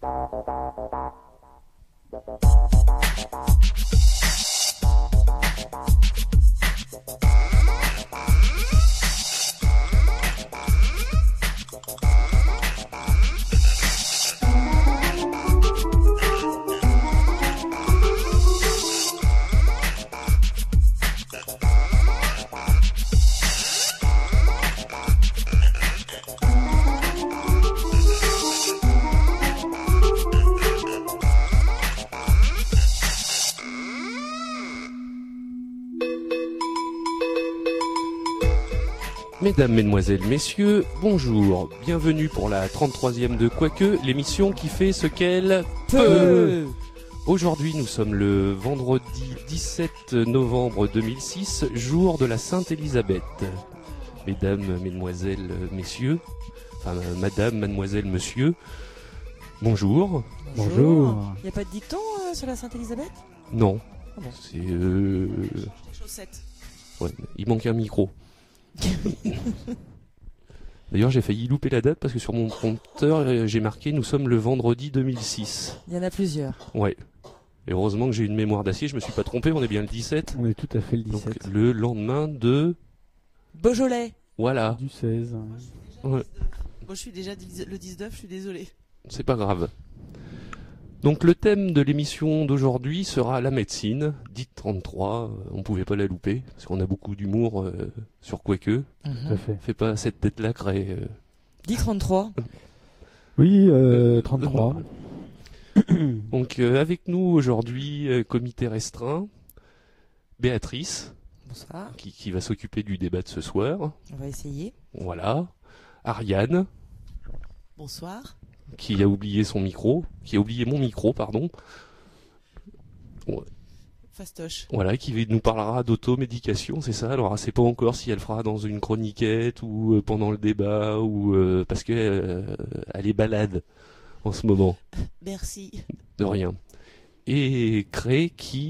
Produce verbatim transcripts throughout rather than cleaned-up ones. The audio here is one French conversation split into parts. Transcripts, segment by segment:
Mesdames, Mesdemoiselles, Messieurs, bonjour. Bienvenue pour la trente-troisième de Quoique, l'émission qui fait ce qu'elle peut. Aujourd'hui, nous sommes le vendredi dix-sept novembre deux mille six, jour de la Sainte-Élisabeth. Mesdames, Mesdemoiselles, Messieurs, enfin Madame, Mademoiselle, Monsieur, bonjour. Bonjour. Il n'y a pas de dicton euh, sur la Sainte-Élisabeth ? Non. Ah bon. C'est... Euh... Chaussettes. Ouais, il manque un micro. D'ailleurs, j'ai failli louper la date parce que sur mon prompteur, j'ai marqué « Nous sommes le vendredi deux mille six ». Il y en a plusieurs. Ouais. Et heureusement que j'ai une mémoire d'acier, je me suis pas trompé, on est bien le dix-sept. On est tout à fait le dix-sept. Donc, le lendemain de... Beaujolais. Voilà. Du seize. Ouais. Moi, je suis déjà le dix-neuf, je suis désolé. C'est pas grave. Donc le thème de l'émission d'aujourd'hui sera la médecine, dite trente-trois, on pouvait pas la louper, parce qu'on a beaucoup d'humour euh, sur Quoique. Mm-hmm. Tout à fait. Fais pas cette tête-là, Cré. Euh... Dit trente-trois. Oui, euh, trente-trois. Donc euh, avec nous aujourd'hui, euh, comité restreint, Béatrice, Bonsoir. qui, qui va s'occuper du débat de ce soir. On va essayer. Voilà. Ariane, Bonsoir. qui a oublié son micro, qui a oublié mon micro, pardon. Ouais. Fastoche. Voilà, qui nous parlera d'automédication, c'est ça. Alors, elle sait pas encore si elle fera dans une chroniquette ou euh, pendant le débat ou euh, parce que euh, elle est balade en ce moment. Merci. De rien. Et Cré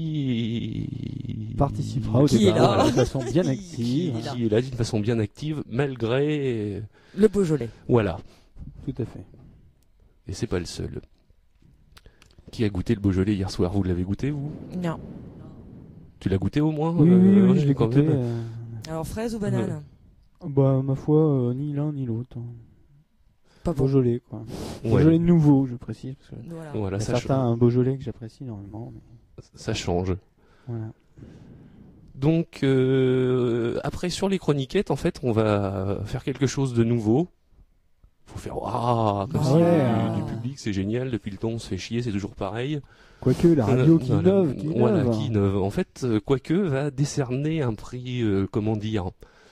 qui participera au qui débat est là. voilà, de façon bien active. Qui est là. qui est là d'une façon bien active malgré Le Beaujolais. voilà. Tout à fait. Et c'est pas le seul. Qui a goûté le Beaujolais hier soir? Vous l'avez goûté, vous? Non. Tu l'as goûté au moins? Oui, euh, oui, oui, ouais, je l'ai quand goûté. même. euh, Alors, fraise ou banane ? Bah, ma foi, euh, ni l'un ni l'autre. Pas bon. Beaujolais, quoi. Ouais. Beaujolais nouveau, je précise. Parce que Voilà. Voilà, il y a ça, certains change. un Beaujolais que j'apprécie énormément. Mais... ça change. Voilà. Donc, euh, après, sur les chroniquettes, en fait, on va faire quelque chose de nouveau. Faut faire ah comme Ah si ouais, du, ah. du public, c'est génial. Depuis le temps, on se fait chier, c'est toujours pareil. Quoique, la radio Euh, qui voilà. innove, qui Voilà, innove. qui innove. En fait, euh, Quoique va décerner un prix, euh, comment dire,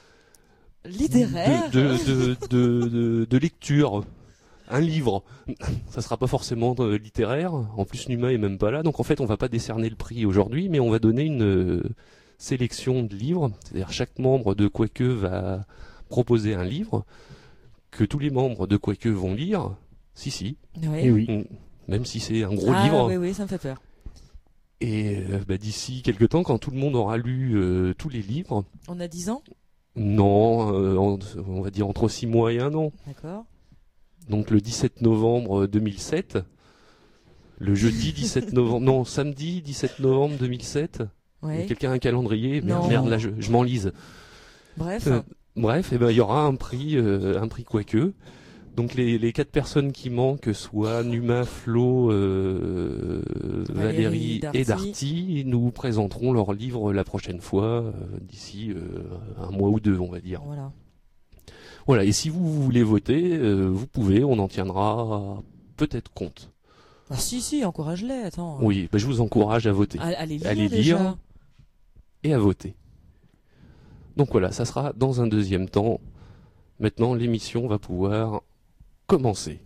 Littéraire. de, de, de, de, de, de lecture. Un livre. Ça sera pas forcément euh, littéraire. En plus, Numa est même pas là. Donc, en fait, on va pas décerner le prix aujourd'hui, mais on va donner une euh, sélection de livres. C'est-à-dire, chaque membre de Quoique va proposer un livre que tous les membres de Quoique vont lire. Si, si. Ouais. Et oui. Mm. Même si c'est un gros Ah, livre. oui, oui, ça me fait peur. Et euh, bah, d'ici quelques temps, quand tout le monde aura lu euh, tous les livres, On a dix ans ? non, euh, on, on va dire entre six mois et un an. D'accord. Donc le dix-sept novembre deux mille sept, le jeudi dix-sept novembre, non, samedi dix-sept novembre deux mille sept. Ouais. Quelqu'un a un calendrier? Merde, Non. merde, là je, je m'enlise. Bref. Euh, bref, et ben il y aura un prix, euh, un prix Quoique. Donc les, les quatre personnes qui manquent, soit Numa, Flo, euh, Valérie, Valérie, Darty. et Darty, nous présenteront leur livre la prochaine fois, euh, d'ici euh, un mois ou deux, on va dire. Voilà. Voilà, et si vous voulez voter, euh, vous pouvez, on en tiendra peut-être compte. Ah si, si, encourage-les, attends. Oui, bah, je vous encourage à voter Allez, allez lire Allez déjà. lire. et à voter. Donc voilà, ça sera dans un deuxième temps. Maintenant, l'émission va pouvoir commencer.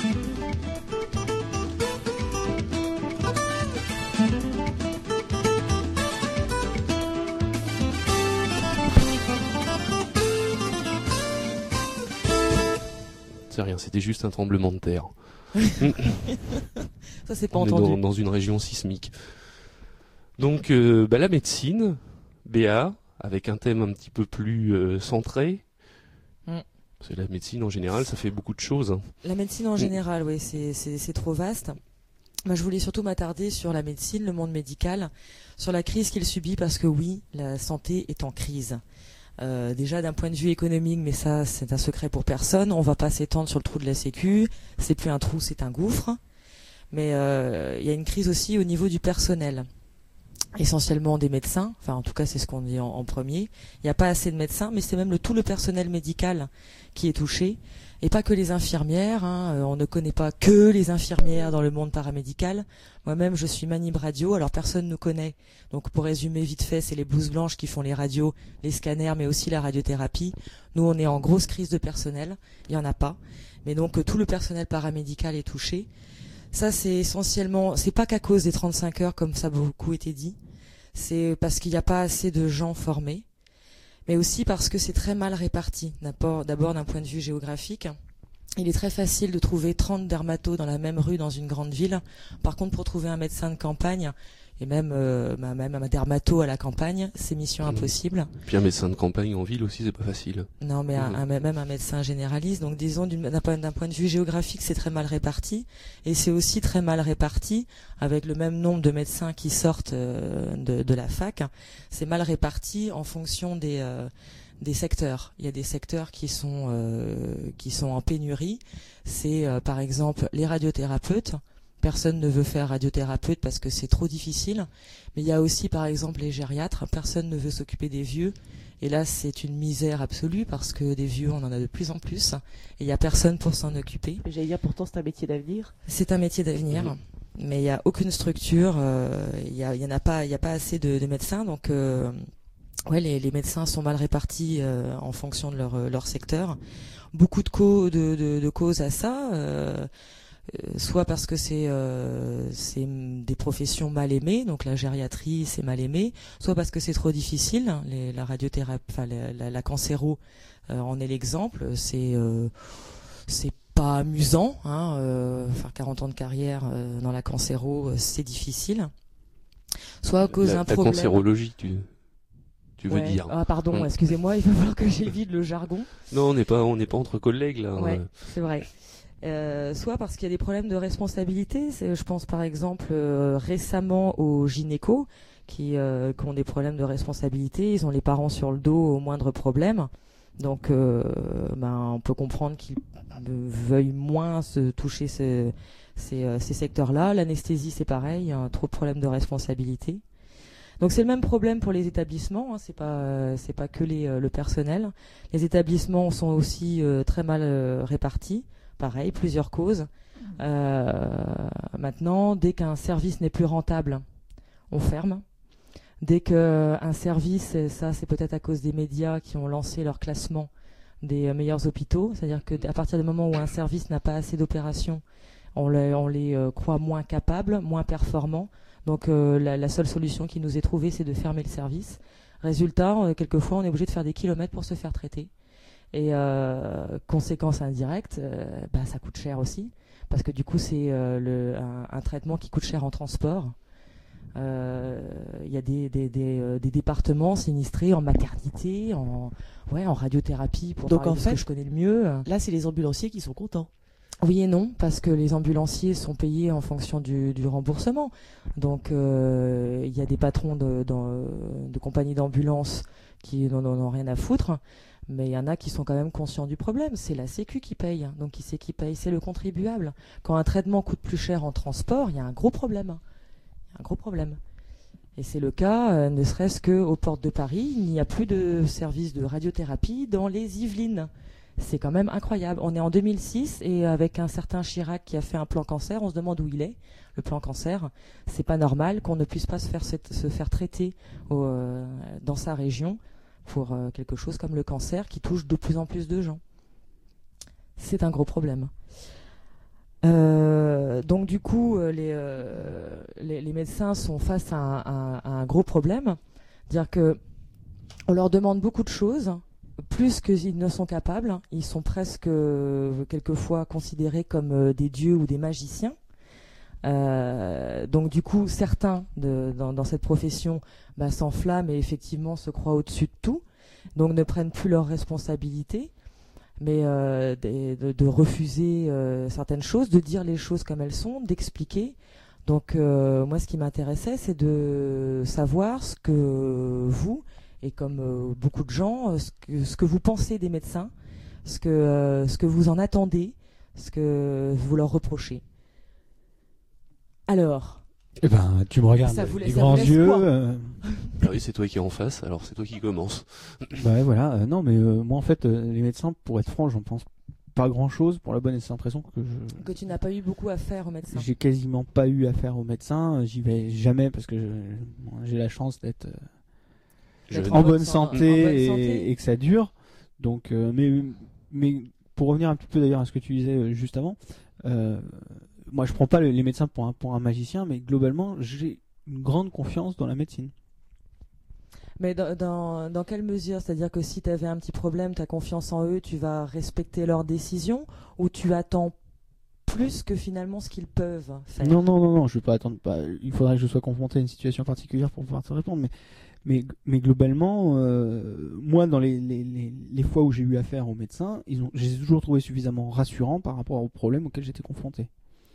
C'est rien, c'était juste un tremblement de terre. Ça, c'est pas On est entendu. dans, dans une région sismique. Donc, euh, bah, la médecine, Béa, avec un thème un petit peu plus euh, centré. Mm. C'est la médecine en général, ça fait beaucoup de choses. La médecine en général, oui, c'est, c'est, c'est trop vaste. Moi, je voulais surtout m'attarder sur la médecine, le monde médical, sur la crise qu'il subit, parce que oui, la santé est en crise. Euh, déjà d'un point de vue économique, mais ça, c'est un secret pour personne. On va pas s'étendre sur le trou de la Sécu. C'est plus un trou, c'est un gouffre. Mais euh, il y a une crise aussi au niveau du personnel. Essentiellement des médecins, enfin en tout cas c'est ce qu'on dit en, en premier. Il n'y a pas assez de médecins, mais c'est même le, tout le personnel médical qui est touché, et pas que les infirmières. Hein. Euh, on ne connaît pas que les infirmières dans le monde paramédical. Moi-même je suis manib radio, alors personne ne nous connaît. Donc pour résumer vite fait, c'est les blouses blanches qui font les radios, les scanners, mais aussi la radiothérapie. Nous on est en grosse crise de personnel, il n'y en a pas. Mais donc euh, tout le personnel paramédical est touché. Ça, c'est essentiellement, c'est pas qu'à cause des trente-cinq heures, comme ça a beaucoup été dit. C'est parce qu'il n'y a pas assez de gens formés. Mais aussi parce que c'est très mal réparti. D'abord, d'abord d'un point de vue géographique. Il est très facile de trouver trente dermatos dans la même rue dans une grande ville. Par contre, pour trouver un médecin de campagne, et même, euh, même un dermato à la campagne, c'est mission impossible. Puis un médecin de campagne en ville aussi, c'est pas facile. Non, mais mmh. un, un, même un médecin généraliste. Donc, disons, d'un point, d'un point de vue géographique, c'est très mal réparti. Et c'est aussi très mal réparti, avec le même nombre de médecins qui sortent euh, de, de la fac. C'est mal réparti en fonction des, euh, des secteurs. Il y a des secteurs qui sont, euh, qui sont en pénurie. C'est, euh, par exemple, les radiothérapeutes. Personne ne veut faire radiothérapeute parce que c'est trop difficile. Mais il y a aussi, par exemple, les gériatres. Personne ne veut s'occuper des vieux. Et là, c'est une misère absolue parce que des vieux, on en a de plus en plus. Et il n'y a personne pour s'en occuper. J'allais dire, pourtant, c'est un métier d'avenir. C'est un métier d'avenir. Mmh. Mais il n'y a aucune structure. Euh, il y, a, il y en a pas, il y a pas assez de, de médecins. Donc, euh, ouais, les, les médecins sont mal répartis euh, en fonction de leur, leur secteur. Beaucoup de, co- de, de, de causes à ça. Euh, Euh, soit parce que c'est euh, c'est des professions mal aimées, donc la gériatrie c'est mal aimé, soit parce que c'est trop difficile. Les, la radiothérapie, enfin la, la, la cancéro euh, en est l'exemple. C'est euh, c'est pas amusant, hein, euh, faire quarante ans de carrière euh, dans la cancéro, euh, c'est difficile. Soit à cause la, d'un la problème. La cancérologie, tu tu veux ouais. dire. Ah pardon, mmh. excusez-moi, il va falloir que j'évite le jargon. Non, on n'est pas on n'est pas entre collègues là. Ouais, hein. C'est vrai. Euh, soit parce qu'il y a des problèmes de responsabilité. C'est, je pense par exemple euh, récemment aux gynécos qui, euh, qui ont des problèmes de responsabilité. Ils ont les parents sur le dos au moindre problème. Donc euh, ben, on peut comprendre qu'ils veuillent moins se toucher ce, ces, euh, ces secteurs-là. L'anesthésie c'est pareil, il y a trop de problèmes de responsabilité. Donc c'est le même problème pour les établissements, hein, c'est pas euh, c'est pas que les, euh, le personnel. Les établissements sont aussi euh, très mal euh, répartis. Pareil, plusieurs causes. Euh, maintenant, dès qu'un service n'est plus rentable, on ferme. Dès qu'un service, et ça c'est peut-être à cause des médias qui ont lancé leur classement des meilleurs hôpitaux, c'est-à-dire qu'à partir du moment où un service n'a pas assez d'opérations, on les, on les euh, croit moins capables, moins performants. Donc euh, la, la seule solution qui nous est trouvée, c'est de fermer le service. Résultat, euh, quelquefois, on est obligé de faire des kilomètres pour se faire traiter. Et euh, conséquence indirecte, euh, bah, ça coûte cher aussi, parce que du coup c'est euh, le, un, un traitement qui coûte cher en transport. Il euh, y a des, des, des, euh, des départements sinistrés en maternité, en, ouais, en radiothérapie, pour Donc parler en de fait, ce que je connais le mieux. Là, c'est les ambulanciers qui sont contents. Oui et non, parce que les ambulanciers sont payés en fonction du, du remboursement. Donc il euh, y a des patrons de, de, de compagnies d'ambulance qui n'en ont rien à foutre. Mais il y en a qui sont quand même conscients du problème. C'est la Sécu qui paye. Donc qui c'est qui paye? C'est le contribuable. Quand un traitement coûte plus cher en transport, il y a un gros problème. Il y a un gros problème. Et c'est le cas, euh, ne serait-ce qu'aux portes de Paris, il n'y a plus de service de radiothérapie dans les Yvelines. C'est quand même incroyable. On est en deux mille six et avec un certain Chirac qui a fait un plan cancer, on se demande où il est, le plan cancer. C'est pas normal qu'on ne puisse pas se faire, se faire traiter au, euh, dans sa région pour euh, quelque chose comme le cancer qui touche de plus en plus de gens. C'est un gros problème. Euh, donc du coup, les, euh, les, les médecins sont face à un, à, à un gros problème. C'est-à-dire que on leur demande beaucoup de choses, plus qu'ils ne sont capables. Ils sont presque euh, quelquefois considérés comme euh, des dieux ou des magiciens. Euh, donc du coup, certains de, dans, dans cette profession bah, s'enflamment et effectivement se croient au-dessus de tout, donc ne prennent plus leurs responsabilités. mais euh, de, de, de refuser euh, certaines choses, de dire les choses comme elles sont, d'expliquer. Donc euh, moi, ce qui m'intéressait, c'est de savoir ce que vous, et comme euh, beaucoup de gens, ce que, ce que vous pensez des médecins, ce que, euh, ce que vous en attendez, ce que vous leur reprochez. Alors, Eh ben, tu me regardes Ça vous avec laisse- des ça vous grands laisse yeux. quoi euh, Ah oui, c'est toi qui es en face, alors c'est toi qui commence. bah ouais, voilà. Euh, non, mais euh, moi, en fait, euh, les médecins, pour être franc, j'en pense pas grand-chose pour la bonne et simple raison que je... que tu n'as pas eu beaucoup à faire aux médecins. J'ai quasiment pas eu affaire aux médecins. J'y vais jamais parce que je- bon, j'ai la chance d'être euh, D'être Jeune. en bonne bonne san- santé, en bonne et, santé. et que ça dure. Donc, euh, mais, mais pour revenir un petit peu d'ailleurs à ce que tu disais euh, juste avant, euh, moi je prends pas le- les médecins pour un, pour un magicien, mais globalement j'ai une grande confiance dans la médecine. Mais dans, dans, dans quelle mesure? C'est-à-dire que si tu avais un petit problème, tu as confiance en eux, tu vas respecter leurs décisions, ou tu attends plus que finalement ce qu'ils peuvent faire? Non, non, non, non, je vais pas attendre. Bah, il faudrait que je sois confronté à une situation particulière pour pouvoir te répondre, mais mais, mais globalement, euh, moi dans les, les, les, les fois où j'ai eu affaire aux médecins, ils ont, je les ai toujours trouvés suffisamment rassurants par rapport aux problèmes auxquels j'étais confronté.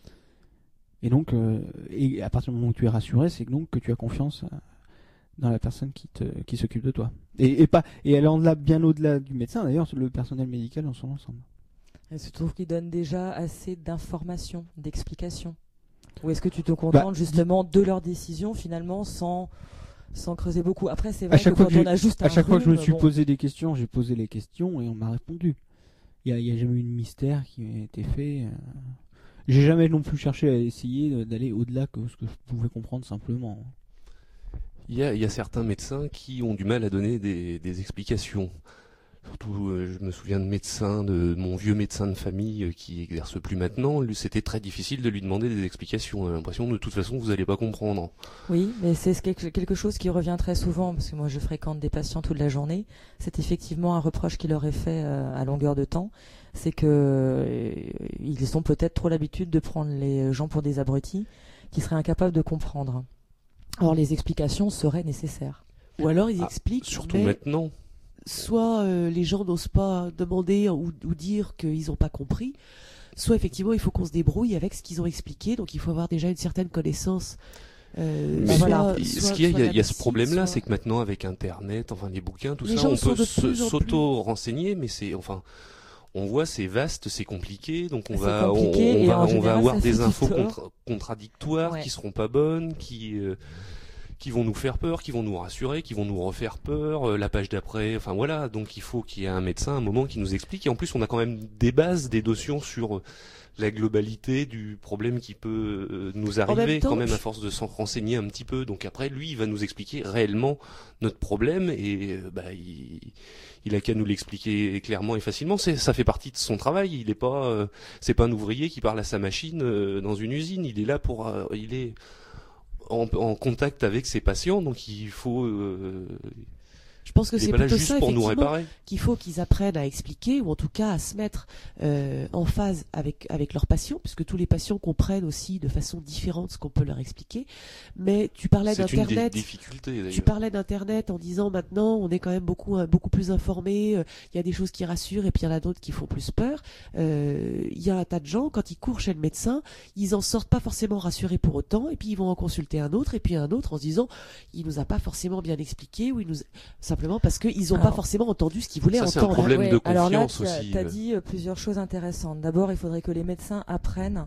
Et donc, euh, et à partir du moment où tu es rassuré, c'est donc que tu as confiance euh, dans la personne qui te qui s'occupe de toi. Et, et pas et elle est en delà, bien au-delà du médecin d'ailleurs, le personnel médical dans son ensemble. Est-ce que tu trouves qu'ils donnent déjà assez d'informations, d'explications? Ou est-ce que tu te contentes Bah, justement de leurs décisions finalement sans, sans creuser beaucoup? Après, c'est vrai À chaque que fois quand que on j'ai- a juste À un chaque fois que je me rhume, suis bon, posé des questions, j'ai posé les questions et on m'a répondu. Il n'y a, il y a jamais eu de mystère qui a été fait. euh. J'ai jamais non plus cherché à essayer de- d'aller au-delà que ce que je pouvais comprendre simplement. Il y a, il y a certains médecins qui ont du mal à donner des, des explications. Surtout, euh, je me souviens de médecins, de mon vieux médecin de famille euh, qui exerce plus maintenant. Lui, c'était très difficile de lui demander des explications. On a l'impression, de toute façon, vous n'allez pas comprendre. oui, mais c'est ce quelque quelque chose qui revient très souvent, parce que moi je fréquente des patients toute la journée. C'est effectivement un reproche qui leur est fait euh, à longueur de temps. C'est que euh, ils ont peut-être trop l'habitude de prendre les gens pour des abrutis qui seraient incapables de comprendre. Or, les explications seraient nécessaires. Ou alors ils Ah, expliquent, Surtout mais maintenant. soit euh, les gens n'osent pas demander ou, ou dire qu'ils n'ont pas compris, soit effectivement il faut qu'on se débrouille avec ce qu'ils ont expliqué, donc il faut avoir déjà une certaine connaissance. Euh, Mais Bah voilà. il- soit- ce qu'il y a, soit il y a, de la il y a ce médecine, problème-là, soit- c'est que maintenant, avec Internet, enfin les bouquins, tout Les ça, gens on sont peut de se- plus en s'auto-renseigner, mais c'est, enfin, on voit c'est vaste, c'est compliqué, donc on C'est va, on, compliqué on et va, en on va général, avoir ça fait des du infos tort. contra- contradictoires Ouais. qui seront pas bonnes, qui, euh, qui vont nous faire peur, qui vont nous rassurer, qui vont nous refaire peur. euh, la page d'après, enfin voilà, donc il faut qu'il y ait un médecin, un moment qui nous explique. Et en plus, on a quand même des bases, des notions sur euh, la globalité du problème qui peut euh, nous arriver même temps, quand même je- à force de s'en renseigner un petit peu. Donc après, lui, il va nous expliquer réellement notre problème et euh, bah il, il a qu'à nous l'expliquer clairement et facilement. C'est, ça fait partie de son travail. Il est pas, euh, c'est pas un ouvrier qui parle à sa machine euh, dans une usine. Il est là pour, euh, il est en, en contact avec ses patients, donc il faut. Euh, Je pense que il est c'est pas là plutôt juste ça, pour nous effectivement, réparer. qu'il faut qu'ils apprennent à expliquer ou en tout cas à se mettre euh, en phase avec avec leurs patients, puisque tous les patients comprennent aussi de façon différente ce qu'on peut leur expliquer. Mais tu parlais C'est une des d'internet. difficultés d'ailleurs. Tu parlais d'internet en disant maintenant on est quand même beaucoup euh, beaucoup plus informé. euh, Il y a des choses qui rassurent et puis il y en a d'autres qui font plus peur. Euh, Il y a un tas de gens quand ils courent chez le médecin, ils en sortent pas forcément rassurés pour autant et puis ils vont en consulter un autre et puis un autre en se disant il nous a pas forcément bien expliqué ou il nous simplement parce qu'ils n'ont pas Alors, forcément entendu ce qu'ils voulaient ça, c'est un entendre. problème Ouais, de alors là, confiance tu as, aussi, t'as euh. dit euh, plusieurs choses intéressantes. D'abord, il faudrait que les médecins apprennent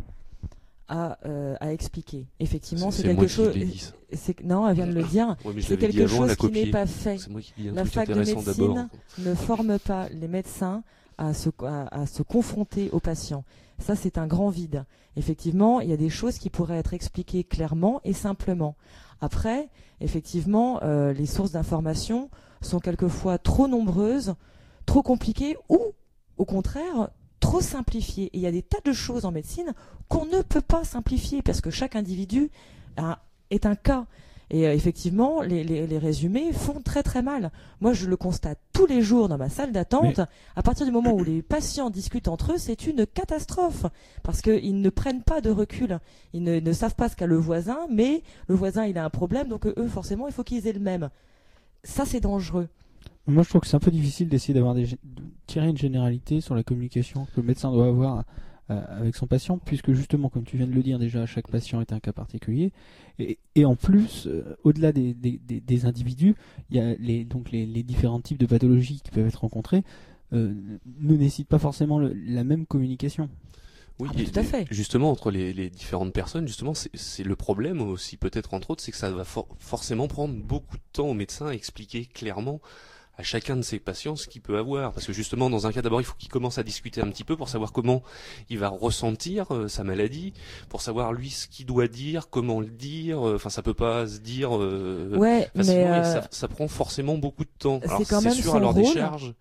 à, euh, à expliquer. Effectivement, c'est, c'est quelque moi qui chose. l'ai dit, ça. C'est que- non, elle vient de le dire. Ouais, mais je C'est l'avais dit quelque avant, chose la qui n'est copier. pas fait. C'est moi qui dis un La truc fac de intéressant d'abord. médecine ne forme pas les médecins à se, à, à se confronter aux patients. Ça, c'est un grand vide. Effectivement, il y a des choses qui pourraient être expliquées clairement et simplement. Après, effectivement, euh, les sources d'information sont quelquefois trop nombreuses, trop compliquées ou, au contraire, trop simplifiées. Et il y a des tas de choses en médecine qu'on ne peut pas simplifier parce que chaque individu a, est un cas. Et euh, effectivement, les, les, les résumés font très très mal. Moi, je le constate tous les jours dans ma salle d'attente. Mais- À partir du moment où les patients discutent entre eux, c'est une catastrophe. Parce qu'ils ne prennent pas de recul. Ils ne, ne savent pas ce qu'a le voisin, mais le voisin, il a un problème, donc euh, eux, forcément, il faut qu'ils aient le même. Ça, c'est dangereux. Moi, je trouve que c'est un peu difficile d'essayer d'avoir des, de tirer une généralité sur la communication que le médecin doit avoir euh, avec son patient, puisque justement, comme tu viens de le dire déjà, chaque patient est un cas particulier. Et, et en plus, euh, au-delà des, des, des, des individus, il y a les, donc les, les différents types de pathologies qui peuvent être rencontrés euh, ne nécessitent pas forcément le, la même communication. Oui, Ah, tout à fait. Justement, entre les, les différentes personnes, justement, c'est, c'est le problème aussi, peut-être entre autres, c'est que ça va for- forcément prendre beaucoup de temps au médecin à expliquer clairement à chacun de ses patients ce qu'il peut avoir. Parce que justement, dans un cas, d'abord, il faut qu'il commence à discuter un petit peu pour savoir comment il va ressentir euh, sa maladie, pour savoir lui ce qu'il doit dire, comment le dire. Enfin, euh, ça peut pas se dire euh, Ouais, facilement. mais Et euh, ça, ça prend forcément beaucoup de temps. c'est Alors, quand c'est même sûr son à leur rôle. décharge,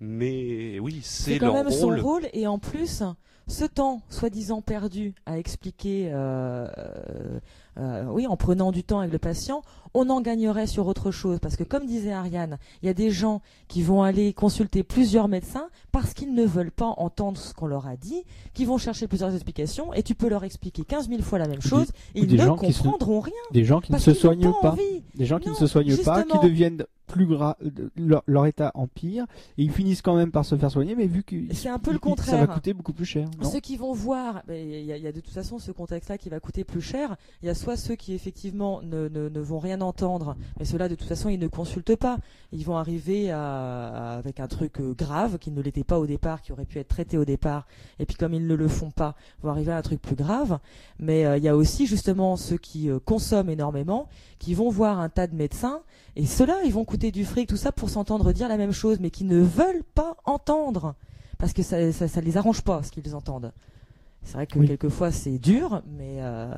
mais oui, c'est, c'est quand leur même rôle. son rôle. Et en plus, ce temps soi-disant perdu à expliquer, euh, euh, euh, oui, en prenant du temps avec le patient, on en gagnerait sur autre chose. Parce que comme disait Ariane, il y a des gens qui vont aller consulter plusieurs médecins parce qu'ils ne veulent pas entendre ce qu'on leur a dit, qui vont chercher plusieurs explications, et tu peux leur expliquer quinze mille fois la même chose, et ou ils des ne gens qui se- comprendront rien. Des gens qui ne Parce se qu'ils n'ont soignent pas pas, envie. des gens qui Non, ne se soignent pas, qui justement. deviennent plus gras, leur, leur état empire, et ils finissent quand même par se faire soigner, mais vu que C'est un peu le ça va contraire. coûter beaucoup plus cher. Non Ceux qui vont voir, ben, il y, a- il y a de toute façon ce contexte-là qui va coûter plus cher. Il y a soit ceux qui effectivement ne, ne, ne vont rien entendre, mais ceux-là de toute façon ils ne consultent pas. Ils vont arriver à, à- avec un truc euh, grave qui ne l'était pas au départ, qui aurait pu être traité au départ, et puis comme ils ne le font pas, ils vont arriver à un truc plus grave. Mais euh, il y a aussi justement ceux qui euh, consomment énormément, qui vont voir un tas de médecins, et ceux-là ils vont coûter du fric, tout ça pour s'entendre dire la même chose, mais qui ne veulent pas entendre. Parce que ça, ça, ça les arrange pas ce qu'ils entendent. C'est vrai que Oui. quelquefois c'est dur, mais euh,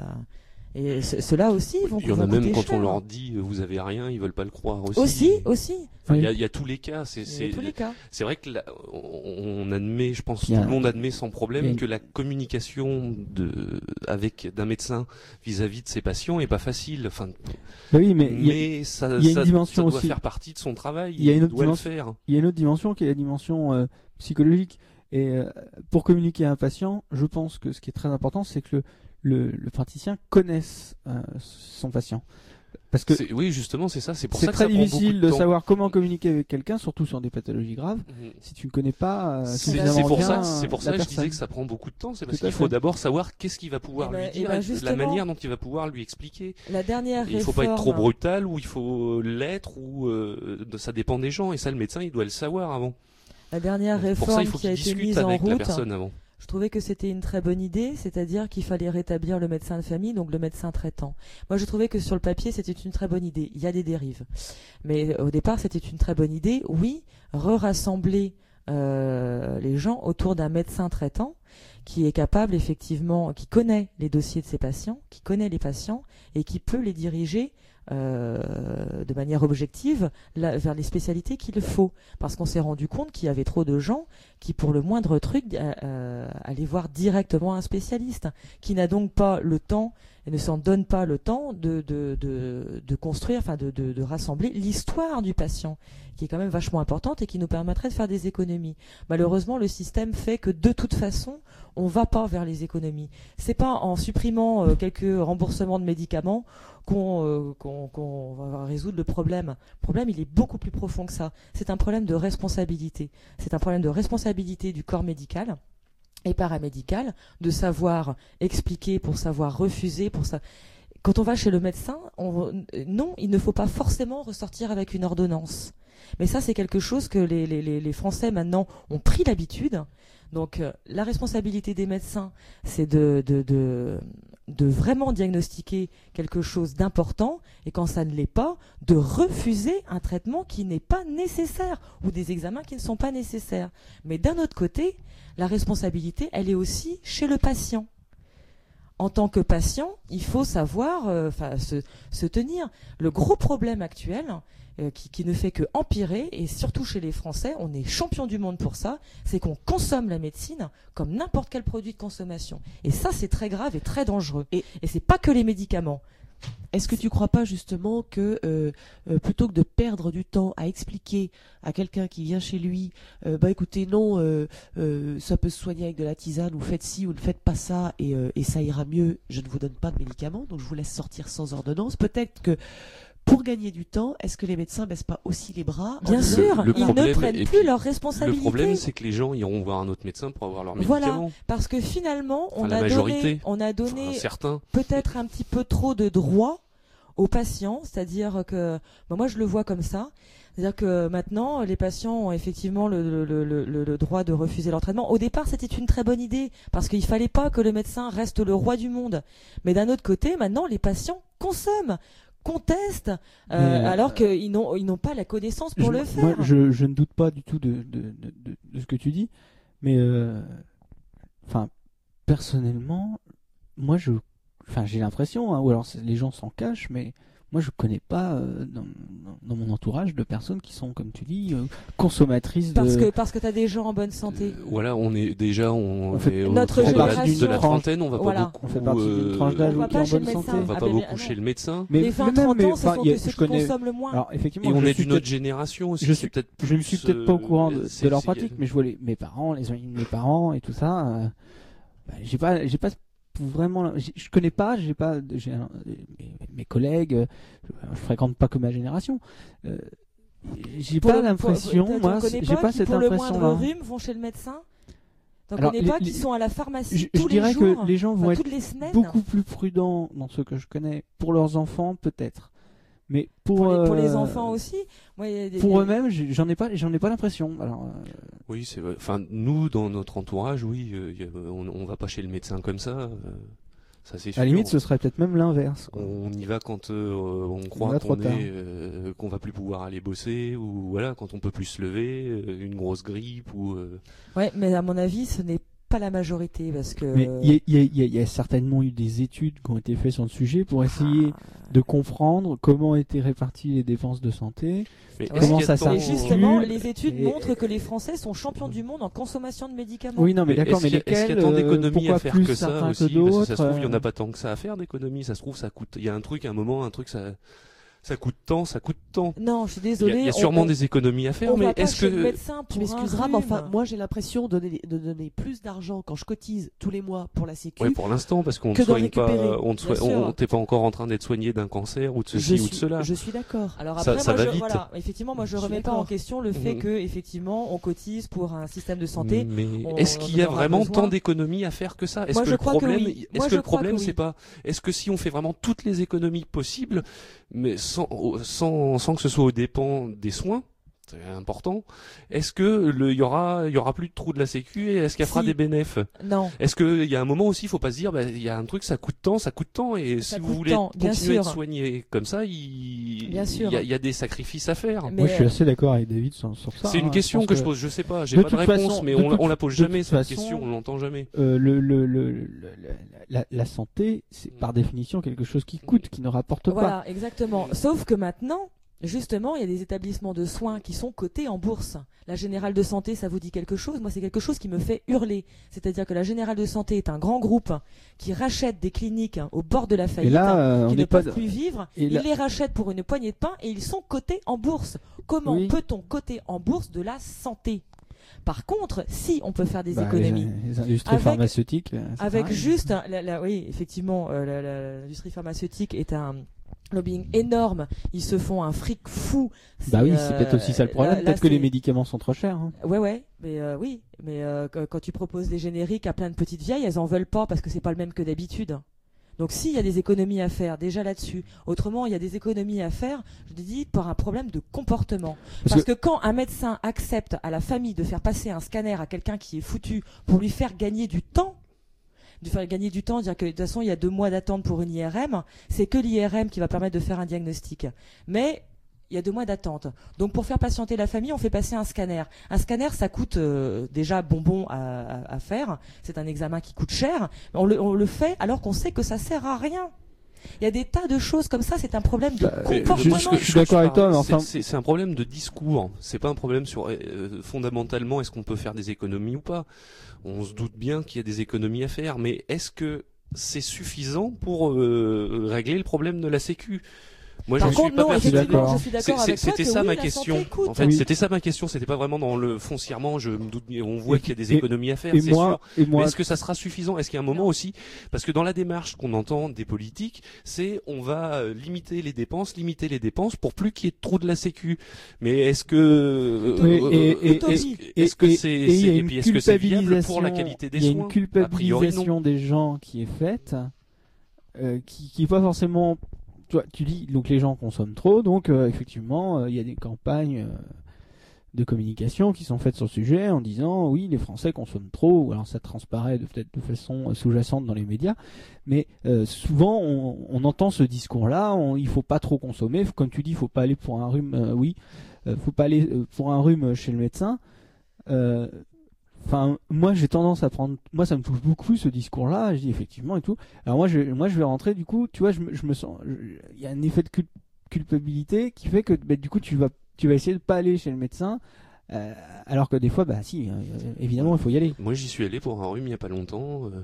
et ce- ceux-là aussi vont. Il y en vont a même coûter quand cher. on leur dit euh, vous avez rien, ils veulent pas le croire aussi. Aussi, aussi. Enfin, il Oui. y, a, il y a tous les cas. C'est, Il y a c'est, tous les cas. c'est vrai que là, on, on admet, je pense, Il y a- tout le monde admet sans il y problème a- que la communication de, avec d'un médecin vis-à-vis de ses patients est pas facile. Enfin, Bah oui, mais il y a- mais ça, il y a une ça, dimension ça doit aussi. faire partie de son travail. Il y a une autre doit dimension. le faire. il y a une autre dimension qui est la dimension euh, psychologique. Et euh, pour communiquer à un patient, je pense que ce qui est très important, c'est que le, le, le praticien connaisse euh, son patient. Parce que C'est- oui, justement, c'est ça. C'est pour c'est ça que très ça prend beaucoup difficile de, de temps. savoir comment communiquer avec quelqu'un, surtout sur des pathologies graves, Mhm. si tu ne connais pas euh, C'est, suffisamment c'est pour bien ça, c'est pour la ça que je personne. disais que ça prend beaucoup de temps. C'est parce Tout à qu'il faut fait. d'abord savoir qu'est-ce qu'il va pouvoir Eh ben- lui eh dire, ben et la justement. manière dont il va pouvoir lui expliquer. La dernière Et il faut réforme. pas être trop brutal ou il faut l'être ou euh, de- ça dépend des gens et ça le médecin il doit le savoir avant. La dernière Pour réforme ça il faut qui a qu'il été discute mise en avec la route. personne avant. Je trouvais que c'était une très bonne idée, c'est-à-dire qu'il fallait rétablir le médecin de famille, donc le médecin traitant. Moi, je trouvais que sur le papier, c'était une très bonne idée. Il y a des dérives. Mais au départ, c'était une très bonne idée. Oui, re-rassembler euh, les gens autour d'un médecin traitant qui est capable, effectivement, qui connaît les dossiers de ses patients, qui connaît les patients et qui peut les diriger euh, de manière objective là, vers les spécialités qu'il faut. Parce qu'on s'est rendu compte qu'il y avait trop de gens qui, pour le moindre truc, euh, euh, allaient voir directement un spécialiste, qui n'a donc pas le temps et ne s'en donne pas le temps de, de, de, de construire, enfin de, de, de rassembler l'histoire du patient, qui est quand même vachement importante et qui nous permettrait de faire des économies. Malheureusement, le système fait que de toute façon, on va pas vers les économies. C'est pas en supprimant euh, quelques remboursements de médicaments qu'on euh, qu'on, qu'on va résoudre le problème. Le problème, il est beaucoup plus profond que ça. C'est un problème de responsabilité. C'est un problème de responsabilité du corps médical et paramédical, de savoir expliquer pour savoir refuser, pour ça. Quand on va chez le médecin, on... non, il ne faut pas forcément ressortir avec une ordonnance. Mais ça, c'est quelque chose que les, les, les Français maintenant ont pris l'habitude. Donc, euh, la responsabilité des médecins, c'est de, de, de, de vraiment diagnostiquer quelque chose d'important, et quand ça ne l'est pas, de refuser un traitement qui n'est pas nécessaire, ou des examens qui ne sont pas nécessaires. Mais d'un autre côté, la responsabilité, elle est aussi chez le patient. En tant que patient, il faut savoir euh, se, se tenir. Le gros problème actuel, euh, qui, qui ne fait que empirer, et surtout chez les Français, on est champion du monde pour ça, c'est qu'on consomme la médecine comme n'importe quel produit de consommation. Et ça, c'est très grave et très dangereux. Et, et c'est pas que les médicaments. Est-ce que tu crois pas justement que euh, euh, plutôt que de perdre du temps à expliquer à quelqu'un qui vient chez lui, euh, bah écoutez non, euh, euh, ça peut se soigner avec de la tisane, ou faites ci ou ne faites pas ça et, euh, et ça ira mieux, je ne vous donne pas de médicaments, donc je vous laisse sortir sans ordonnance. Peut-être que pour gagner du temps, est-ce que les médecins baissent pas aussi les bras en Bien disant- sûr, le ils problème- ne prennent et plus puis, leurs Le responsabilités. problème, c'est que les gens iront voir un autre médecin pour avoir leur Voilà, médicament. parce que finalement, on Enfin, la a majorité. donné, on a Enfin, donné certains. peut-être un petit peu trop de droits aux patients, c'est-à-dire que ben moi je le vois comme ça, c'est-à-dire que maintenant les patients ont effectivement le, le, le, le, le droit de refuser leur traitement. Au départ, c'était une très bonne idée parce qu'il fallait pas que le médecin reste le roi du monde. Mais d'un autre côté, maintenant les patients consomment, contestent, euh, Mais, euh, alors qu'ils n'ont ils n'ont pas la connaissance pour je, le moi, faire. je, je ne doute pas du tout de, de, de, de, de ce que tu dis, mais euh, enfin, personnellement, moi, je, enfin, j'ai l'impression, hein, ou alors c'est- les gens s'en cachent, mais moi, je connais pas euh, dans, dans- dans mon entourage de personnes qui sont, comme tu dis, euh, consommatrices Parce de. que parce que t'as des gens en bonne santé. Euh, voilà, on est déjà on, On fait- est notre autour de la, génération- de la trentaine, on va Voilà. pas beaucoup. On fait partie d'une euh, tranche d'âge on va qui est pas en chez le bonne médecin. santé. On va Ah pas ben, beaucoup ah non. chez le médecin. Mais, les mais vingt même, trente mais, ans, ce enfin, sont il y a- que ceux je qui connais. consomment le moins. Alors effectivement, Et on je est suis d'une autre peut-être- génération aussi. je c'est suis- peut-être Je ne suis plus, peut-être pas au euh, courant de, c'est- de leur c'est- pratique, mais je vois les, mes parents, les amis de mes parents et tout ça. Euh, bah, j'ai pas, j'ai pas vraiment, j'ai- je connais pas, j'ai pas, j'ai un- mes, mes collègues, euh, je, je fréquente pas que ma génération. Euh, j'ai Pour pas le- l'impression, pour- moi, t'en connais j'ai pas pas qui, cette pour le impression-là. moindre rhume vont chez le médecin. T'en Alors, connais les- pas qui les- sont à la pharmacie Je, tous je les dirais jours, que les gens vont enfin, être toutes les semaines. beaucoup plus prudents dans ce que je connais pour leurs enfants, peut-être. Mais pour, Pour les, pour les euh, enfants aussi. Moi, il y a des- pour eux-mêmes, j'ai- j'en ai pas, j'en ai pas l'impression. Alors, euh, Oui, c'est vrai. Enfin, nous, dans notre entourage, oui, euh, y a- on, on va pas chez le médecin comme ça. euh, ça, c'est sûr. à la limite, ce serait peut-être même l'inverse. quoi. On y va quand euh, on croit va trop qu'on tard. est, euh, qu'on va plus pouvoir aller bosser, ou voilà, quand on peut plus se lever, euh, une grosse grippe ou. euh, Ouais, mais à mon avis, ce n'est pas la majorité parce que. Mais il y, a- il y a- il y a- il y a certainement eu des études qui ont été faites sur le sujet pour essayer de comprendre comment étaient réparties les dépenses de santé. Mais Ouais. est-ce Comment qu'il y a ça tant- Et s'articule justement, les études Et- montrent que les Français sont champions du monde en consommation de médicaments. Oui, non, mais Mais d'accord, est-ce mais qu'il y a- est-ce lesquels qu'il y a tant euh, d'économies pourquoi à faire plus que ça certains aussi que Parce que d'autres ça se trouve, il y en euh, a pas tant que ça à faire d'économies. Ça se trouve, ça coûte. Il y a un truc, un moment, un truc, ça, ça coûte tant, ça coûte tant. Non, je suis Il y a, désolée. il y a on- sûrement on- des économies à faire, on mais va pas est-ce chez le que médecin Tu pour un m'excuseras, mais rhume. enfin, moi j'ai l'impression de donner, de donner plus d'argent quand je cotise tous les mois pour la Sécu. ouais, pour l'instant, parce qu'on ne que d'en soigne pas, récupérer, on ne bien soigne, sûr. on t'es pas encore en train d'être soigné d'un cancer ou de je, ceci suis, ou de cela. je suis d'accord. Alors Ça- après, ça moi, va je, vite. voilà, effectivement, moi je Je suis remets pas en d'accord. question le fait Mhm. que effectivement on cotise pour un système de santé. Mais on- est-ce on qu'il y a en aura vraiment besoin. tant d'économies à faire que ça Est-ce Moi, que je le crois que problème, oui. est-ce Moi, que je le crois problème que c'est oui. pas, est-ce que si on fait vraiment toutes les économies possibles, mais sans, sans, sans que ce soit aux dépens des soins, c'est important, est-ce que le, il y aura, il y aura plus de trous de la sécu et est-ce qu'elle fera Si. des bénéfices? Non. Est-ce qu'il y a un moment aussi, il faut pas se dire, bah, il y a un truc, ça coûte tant, ça coûte tant, et Ça si vous coûte voulez tant, bien continuer à être sûr. soigné comme ça, il, Bien sûr. il y a, il y a des sacrifices à faire. Mais- Moi, je suis assez d'accord avec David sur, sur ça. C'est une hein. question Je que pense je pose, je sais pas, j'ai de pas de toute réponse, façon- mais de on, toute- on la pose de jamais toute cette façon, question, on l'entend jamais. Euh, le, le, le, le- la, la santé, c'est par définition quelque chose qui coûte, qui ne rapporte pas. Voilà, exactement. Sauf que maintenant, justement, il y a des établissements de soins qui sont cotés en bourse. La Générale de Santé, ça vous dit quelque chose? Moi, c'est quelque chose qui me fait hurler. C'est-à-dire que la Générale de Santé est un grand groupe qui rachète des cliniques hein, au bord de la Et faillite, là, euh, on qui ne n'est pas. peuvent plus vivre. et Ils là- les rachètent pour une poignée de pain et ils sont cotés en bourse. Comment Oui. peut-on coter en bourse de la santé? Par contre, si on peut faire des Bah, économies, Les, les industries Avec- pharmaceutiques. euh, c'est avec pareil. juste, la, la- oui, effectivement, euh, la- la- l'industrie pharmaceutique est un lobbying énorme. Ils se font un fric fou. Bah oui, euh, c'est peut-être aussi ça le problème. là- là, Peut-être que les c'est- médicaments sont trop chers. hein. Ouais, ouais, mais euh, oui, mais euh, que- quand tu proposes des génériques à plein de petites vieilles, elles en veulent pas parce que c'est pas le même que d'habitude. Donc s'il y a des économies à faire déjà là-dessus, autrement il y a des économies à faire, je te dis par un problème de comportement. Parce Parce, que... quand un médecin accepte à la famille de faire passer un scanner à quelqu'un qui est foutu pour lui faire gagner du temps, de faire gagner du temps, dire que de toute façon il y a deux mois d'attente pour une I R M, c'est que l'I R M qui va permettre de faire un diagnostic. Mais il y a deux mois d'attente. Donc pour faire patienter la famille, on fait passer un scanner. Un scanner, ça coûte euh, déjà bonbon à, à, à faire. C'est un examen qui coûte cher. On le, on le fait alors qu'on sait que ça sert à rien. Il y a des tas de choses comme ça. C'est un problème de Bah, Mais comportement. je- je suis d'accord avec toi, mais c'est- enfin- c'est c'est un problème de discours. C'est pas un problème sur euh, fondamentalement est-ce qu'on peut faire des économies ou pas. On se doute bien qu'il y a des économies à faire, mais est-ce que c'est suffisant pour euh, régler le problème de la Sécu? Moi, Par je suis contre, pas non, persuadé. effectivement, je suis C'est- d'accord c'est- avec toi C'était que ça oui, ma la question. santé coûte. En fait, Oui. c'était ça ma question. C'était pas vraiment dans le foncièrement. Je me doute, on voit Et- qu'il y a des et- économies à faire, Et c'est moi, sûr. et Mais moi, est-ce que ça sera suffisant? Est-ce qu'il y a un moment aussi, parce que dans la démarche qu'on entend des politiques, c'est on va euh, limiter les dépenses, limiter les dépenses pour plus qu'il y ait trop de la sécu. Mais est-ce que euh, Oui, euh, et- et- est-ce et- est-ce que et- c'est et il y a c'est- et une puis est-ce que c'est viable culpabilisation- pour la qualité des il y a soins? une A priori, non. culpabilisation des gens qui est faite, euh, qui, qui est pas forcément. Tu vois, tu dis donc les gens consomment trop, donc euh, effectivement euh, il y a des campagnes euh, de communication qui sont faites sur le sujet en disant oui les Français consomment trop, ou alors ça transparaît de peut-être de façon sous-jacente dans les médias, mais euh, souvent on, on entend ce discours-là, on, il faut pas trop consommer, comme tu dis, il faut pas aller pour un rhume, euh, oui, euh, faut pas aller euh, pour un rhume chez le médecin. Euh, Enfin, moi j'ai tendance à prendre, moi ça me touche beaucoup ce discours-là. Je dis effectivement et tout. Alors moi je, moi je vais rentrer du coup, tu vois, je me, je me sens, je- il y a un effet de cul- culpabilité qui fait que bah, du coup tu vas, tu vas essayer de pas aller chez le médecin, euh, alors que des fois, bah si, euh, évidemment il faut y aller. Moi, j'y suis allé pour un rhume il y a pas longtemps. euh,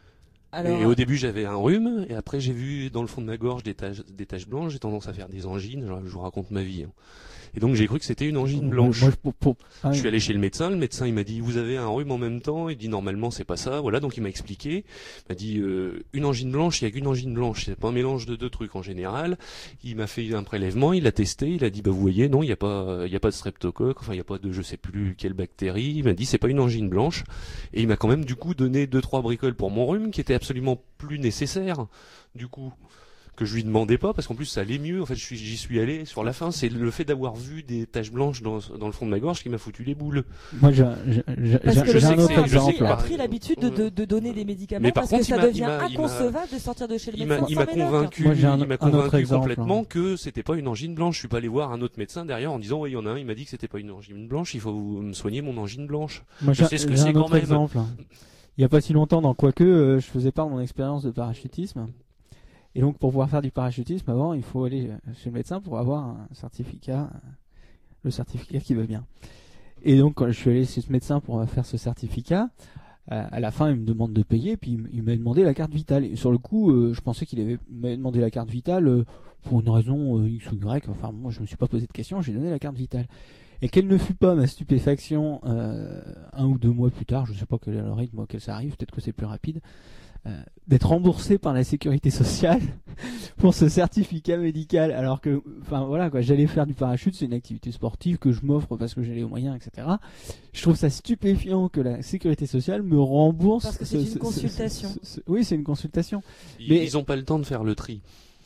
Alors, et au début, j'avais un rhume, et après, j'ai vu dans le fond de ma gorge des taches, des taches blanches. J'ai tendance à faire des angines. Alors, je vous raconte ma vie. hein. Et donc, j'ai cru que c'était une angine blanche. Moi, je, pour, pour- ah, Je suis allé chez le médecin. Le médecin, il m'a dit, vous avez un rhume en même temps. Il dit, normalement, c'est pas ça. Voilà. Donc, il m'a expliqué. Il m'a dit, euh, une angine blanche, il y a qu'une angine blanche. C'est pas un mélange de deux trucs en général. Il m'a fait un prélèvement. Il a testé. Il a dit, bah, vous voyez, non, il y a pas, il y a pas de streptocoque. Enfin, il y a pas de, je sais plus quelle bactérie. Il m'a dit, c'est pas une angine blanche. Et il m'a quand même, du coup, donné deux, trois bricoles pour mon rhume qui étaient absolument plus nécessaires. Du coup. Que je lui demandais pas, parce qu'en plus ça allait mieux. En fait, je suis- j'y suis allé sur la fin. C'est le fait d'avoir vu des taches blanches dans, dans le fond de ma gorge qui m'a foutu les boules. moi j'ai, j'ai, j'ai- parce j'ai- que le j'ai un sais autre que médecin c'est- a pris- exemple. a pris l'habitude de, de, de donner des médicaments Mais par parce contre, que ça il m'a- devient il m'a- il m'a- inconcevable de sortir de chez le Il médecin m'a, il sans m'a médoc. convaincu, Moi, j'ai un- il m'a un autre convaincu exemple, complètement hein. que c'était pas une angine blanche. Je suis pas allé voir un autre médecin derrière en disant, oui, il y en a un, il m'a dit que c'était pas une angine blanche. Il faut vous- me soigner mon angine blanche. Moi, Je j'ai, sais ce que j'ai c'est un quand autre même. exemple. Il y a pas si longtemps, dans Quoique, euh, je faisais part de mon expérience de parachutisme. Et donc, pour pouvoir faire du parachutisme, avant, il faut aller chez le médecin pour avoir un certificat, le certificat qui va bien. Et donc, quand je suis allé chez ce médecin pour faire ce certificat, euh, à la fin, il me demande de payer, puis il m- il m'a demandé la carte vitale. Et sur le coup, euh, je pensais qu'il avait il m'avait demandé la carte vitale euh, pour une raison euh, X ou Y. Enfin, moi, je me suis pas posé de questions, j'ai donné la carte vitale. Et quelle ne fut pas ma stupéfaction euh, un ou deux mois plus tard, je sais pas quel est le rythme auquel ça arrive, peut-être que c'est plus rapide, euh, d'être remboursé par la sécurité sociale pour ce certificat médical, alors que, enfin voilà quoi, j'allais faire du parachute, c'est une activité sportive que je m'offre parce que j'ai les moyens, et cetera. Je trouve ça stupéfiant que la sécurité sociale me rembourse. Parce que c'est ce- une ce- ce- consultation. ce- ce- oui, c'est une consultation. Ils, Mais- ils ont pas le temps de faire le tri.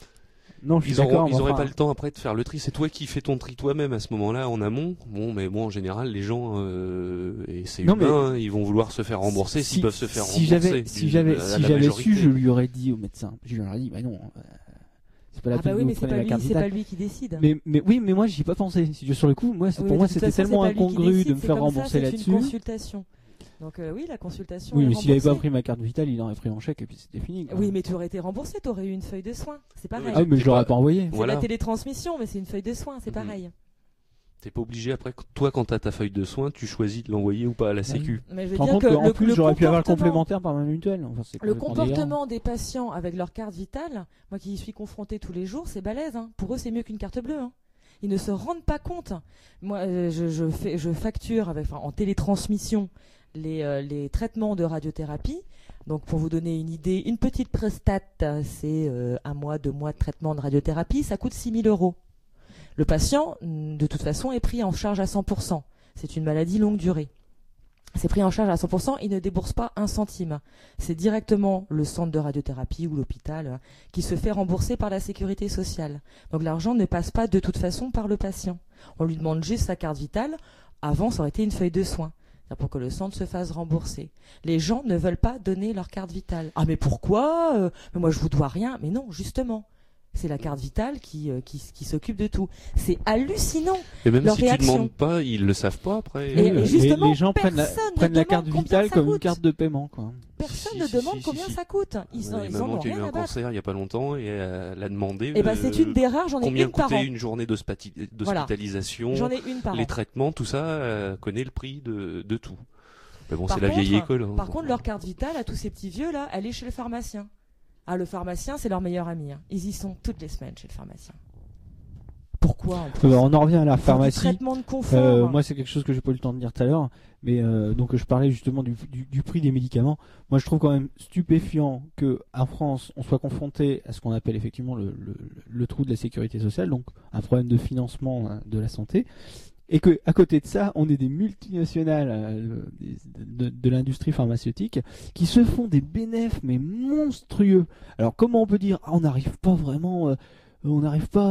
Non, je suis Ils auront, d'accord. ils mais auraient enfin, pas le temps après de faire le tri. C'est toi qui fais ton tri toi-même à ce moment-là en amont. Bon, mais bon, en général, les gens euh, et c'est Non, humain, hein, ils vont vouloir se faire rembourser si- s'ils peuvent se faire si rembourser. j'avais, si du- j'avais, à si la j'avais majorité. su, je lui aurais dit au médecin. Je lui aurais dit, bah non, euh, c'est pas la Ah bah peine oui, de mais vous c'est prenez pas la lui, carte c'est vitale. pas lui qui décide. Mais, mais oui, mais moi j'y ai pas pensé. Si je- Sur le coup, moi, c'est- Oui, pour de moi toute c'était façon, tellement c'est pas lui qui incongru décide, de me c'est faire comme ça, rembourser c'est là-dessus. une consultation. Donc euh, oui, la consultation. Oui, est mais s'il avait pas remboursée. pris ma carte vitale, il aurait pris mon chèque et puis c'était fini. quoi. Oui, mais tu aurais été remboursé, tu aurais eu une feuille de soins. C'est pareil. Ah oui, mais je C'est l'aurais pas- pas envoyé. C'est Voilà. la télétransmission, mais c'est une feuille de soins, c'est Mhm. pareil. T'es pas obligé après, toi, quand t'as ta feuille de soins, tu choisis de l'envoyer ou pas à la Sécu. Mais je Je veux me rends dire compte que qu'en le, plus le j'aurais pu avoir le comportement- complémentaire par ma mutuelle. Enfin, c'est Le complètement délirant. comportement des patients avec leur carte vitale, moi qui y suis confrontée tous les jours, c'est balèze. Hein. Pour eux, c'est mieux qu'une carte bleue. Hein. Ils ne se rendent pas compte. Moi, euh, je, je, fais, je facture avec, enfin, en télétransmission les, euh, les traitements de radiothérapie. Donc, pour vous donner une idée, une petite prestate, c'est euh, un mois, deux mois de traitement de radiothérapie, ça coûte six mille euros. Le patient, de toute façon, est pris en charge à cent pour cent. C'est une maladie longue durée. C'est pris en charge à cent pour cent, il ne débourse pas un centime. C'est directement le centre de radiothérapie ou l'hôpital euh, qui se fait rembourser par la sécurité sociale. Donc l'argent ne passe pas de toute façon par le patient. On lui demande juste sa carte vitale. Avant, ça aurait été une feuille de soins. C'est pour que le centre se fasse rembourser. Les gens ne veulent pas donner leur carte vitale. Ah mais pourquoi euh, Mais moi je vous dois rien. Mais non, justement. C'est la carte vitale qui, euh, qui, qui s'occupe de tout. C'est hallucinant. Et même Leur si réaction. tu demandes pas, ils le savent pas après. Et- Euh, et justement, les, les gens prennent la, personne ne prennent la demande carte combien vitale ça comme une coûte. carte de paiement, quoi. Personne Si, ne si, demande si, si, combien si. ça coûte. Ils, Ouais, en- il y a ils en maman ont qui a eu rien un à battre. cancer il y a pas longtemps et elle a demandé Et bah euh, c'est une des rares, j'en ai combien une par coûtait an. une journée d'hospati- d'hospitalisation, J'en ai une par les an. traitements, tout ça, euh, connaît le prix de, de tout. Mais bon, Par c'est la vieille contre- école. hein. Par contre, leur carte vitale à tous ces petits vieux là, elle est chez le pharmacien. Ah, le pharmacien, c'est leur meilleur ami. hein. Ils y sont toutes les semaines chez le pharmacien. pourquoi en plus Euh, on en revient à la Pour du pharmacie. traitement de confort. Euh, moi, c'est quelque chose que j'ai pas eu le temps de dire tout à l'heure, mais euh, donc je parlais justement du, du, du prix des médicaments. Moi, je trouve quand même stupéfiant que en France, on soit confronté à ce qu'on appelle effectivement le, le, le trou de la sécurité sociale, donc un problème de financement hein, de la santé, et que à côté de ça, on ait des multinationales euh, de, de, de l'industrie pharmaceutique qui se font des bénéfices mais monstrueux. Alors, comment on peut dire ah, on n'arrive pas vraiment euh, on n'arrive pas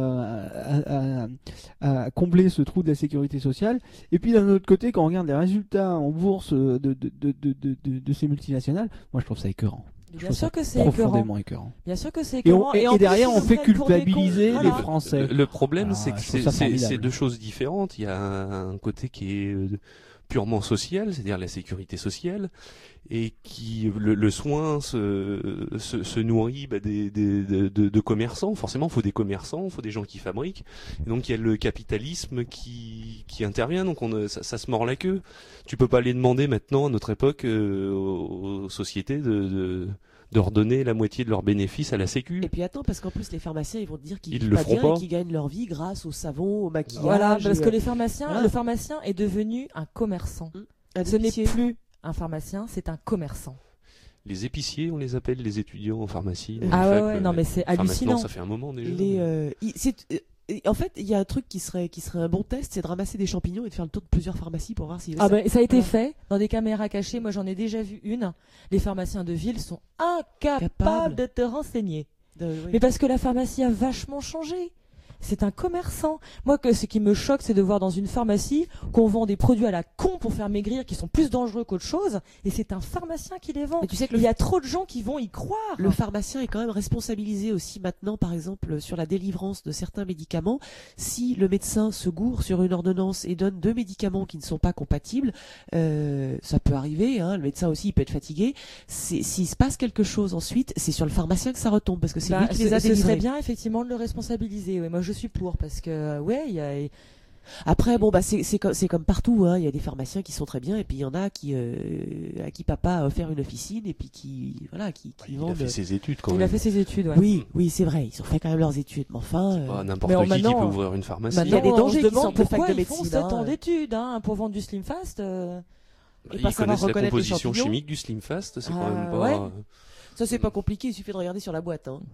à, à, à, à combler ce trou de la sécurité sociale. Et puis d'un autre côté, quand on regarde les résultats en bourse de, de, de, de, de, de, de ces multinationales, moi je trouve ça écœurant. Bien sûr que c'est écœurant. Profondément écurant. Bien sûr que c'est Et, écœurant. on, et, et, en et derrière, plus, on fait ils nous prennent culpabiliser pour des les cons. Français. Le, le problème, Ah, c'est que je trouve c'est ça c'est- formidable. c'est deux choses différentes. Il y a un, un côté qui est euh, purement social, c'est-à-dire la sécurité sociale, et qui le, le soin se, se, se nourrit bah, des, des, de, de, de commerçants. Forcément, il faut des commerçants, il faut des gens qui fabriquent. Et donc il y a le capitalisme qui, qui intervient. Donc on, ça, ça se mord la queue. Tu peux pas aller demander maintenant à notre époque euh, aux, aux sociétés de, de de redonner la moitié de leurs bénéfices à la Sécu. Et puis attends, parce qu'en plus les pharmaciens ils vont te dire qu'ils Ils vivent le pas feront bien pas. et qu'ils gagnent leur vie grâce au savon, au maquillage. Voilà, parce et, que euh, les pharmaciens, voilà. le pharmacien est devenu un commerçant. un Ce n'est épicier. plus un pharmacien, c'est un commerçant. Les épiciers, on les appelle les étudiants en pharmacie. dans Ah les ouais, facs, ouais, euh, non mais c'est enfin, hallucinant. Maintenant, ça fait un moment déjà. Les, euh, il- c'est- euh, et en fait, il y a un truc qui serait, qui serait un bon test, c'est de ramasser des champignons et de faire le tour de plusieurs pharmacies pour voir s'il y a Ah ça. ben ça a été Voilà. fait dans des caméras cachées. Moi j'en ai déjà vu une. Les pharmaciens de ville sont incapables Capable. de te renseigner. De- oui. Mais parce que la pharmacie a vachement changé. C'est un commerçant. Moi, que ce qui me choque, c'est de voir dans une pharmacie qu'on vend des produits à la con pour faire maigrir qui sont plus dangereux qu'autre chose, et c'est un pharmacien qui les vend. Mais tu sais que Il le, y a trop de gens qui vont y croire. le pharmacien est quand même responsabilisé aussi maintenant, par exemple, sur la délivrance de certains médicaments. Si le médecin se gourre sur une ordonnance et donne deux médicaments qui ne sont pas compatibles, euh, ça peut arriver, hein, le médecin aussi il peut être fatigué. C'est- S'il se passe quelque chose ensuite, c'est sur le pharmacien que ça retombe, parce que c'est Bah, lui qui ce, les a ce serait délivrés. bien effectivement de le responsabiliser. Ouais, moi, je suis pour parce que ouais, il y a. Après, bon, bah, c'est c'est comme, c'est comme partout, hein. Il y a des pharmaciens qui sont très bien, et puis il y en a qui, euh, à qui papa a offert une officine, et puis qui, voilà, qui, qui Il a vendent. fait ses études quand Il même. a fait ses études. Ouais. Oui, oui, c'est vrai, ils ont fait quand même leurs études, mais enfin. euh, Pas n'importe Mais en- qui qui maintenant- peut ouvrir une pharmacie. Il y a des Maintenant, dangers on se qui demande sortent de fac pourquoi de ils font médecine, sept hein. ans d'études hein, pour vendre du Slim Fast. euh. et Ils pas savoir connaissent la reconnaître les composition champignons. chimique du Slim Fast, c'est Ah, quand même pas. ouais. euh, Ça, c'est pas compliqué, il suffit de regarder sur la boîte, hein.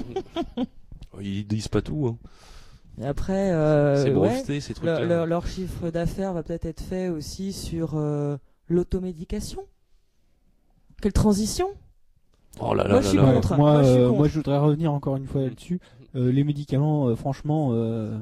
Ils disent pas tout. Hein. Et après, euh, C'est ouais, breveté ces le- trucs-là. leur, leur chiffre d'affaires va peut-être être fait aussi sur euh, l'automédication. Quelle transition! Oh là là Moi, là je suis là. contre. Moi, Moi, je suis euh, contre. moi, je voudrais revenir encore une fois là-dessus. Euh, les médicaments, euh, franchement, euh,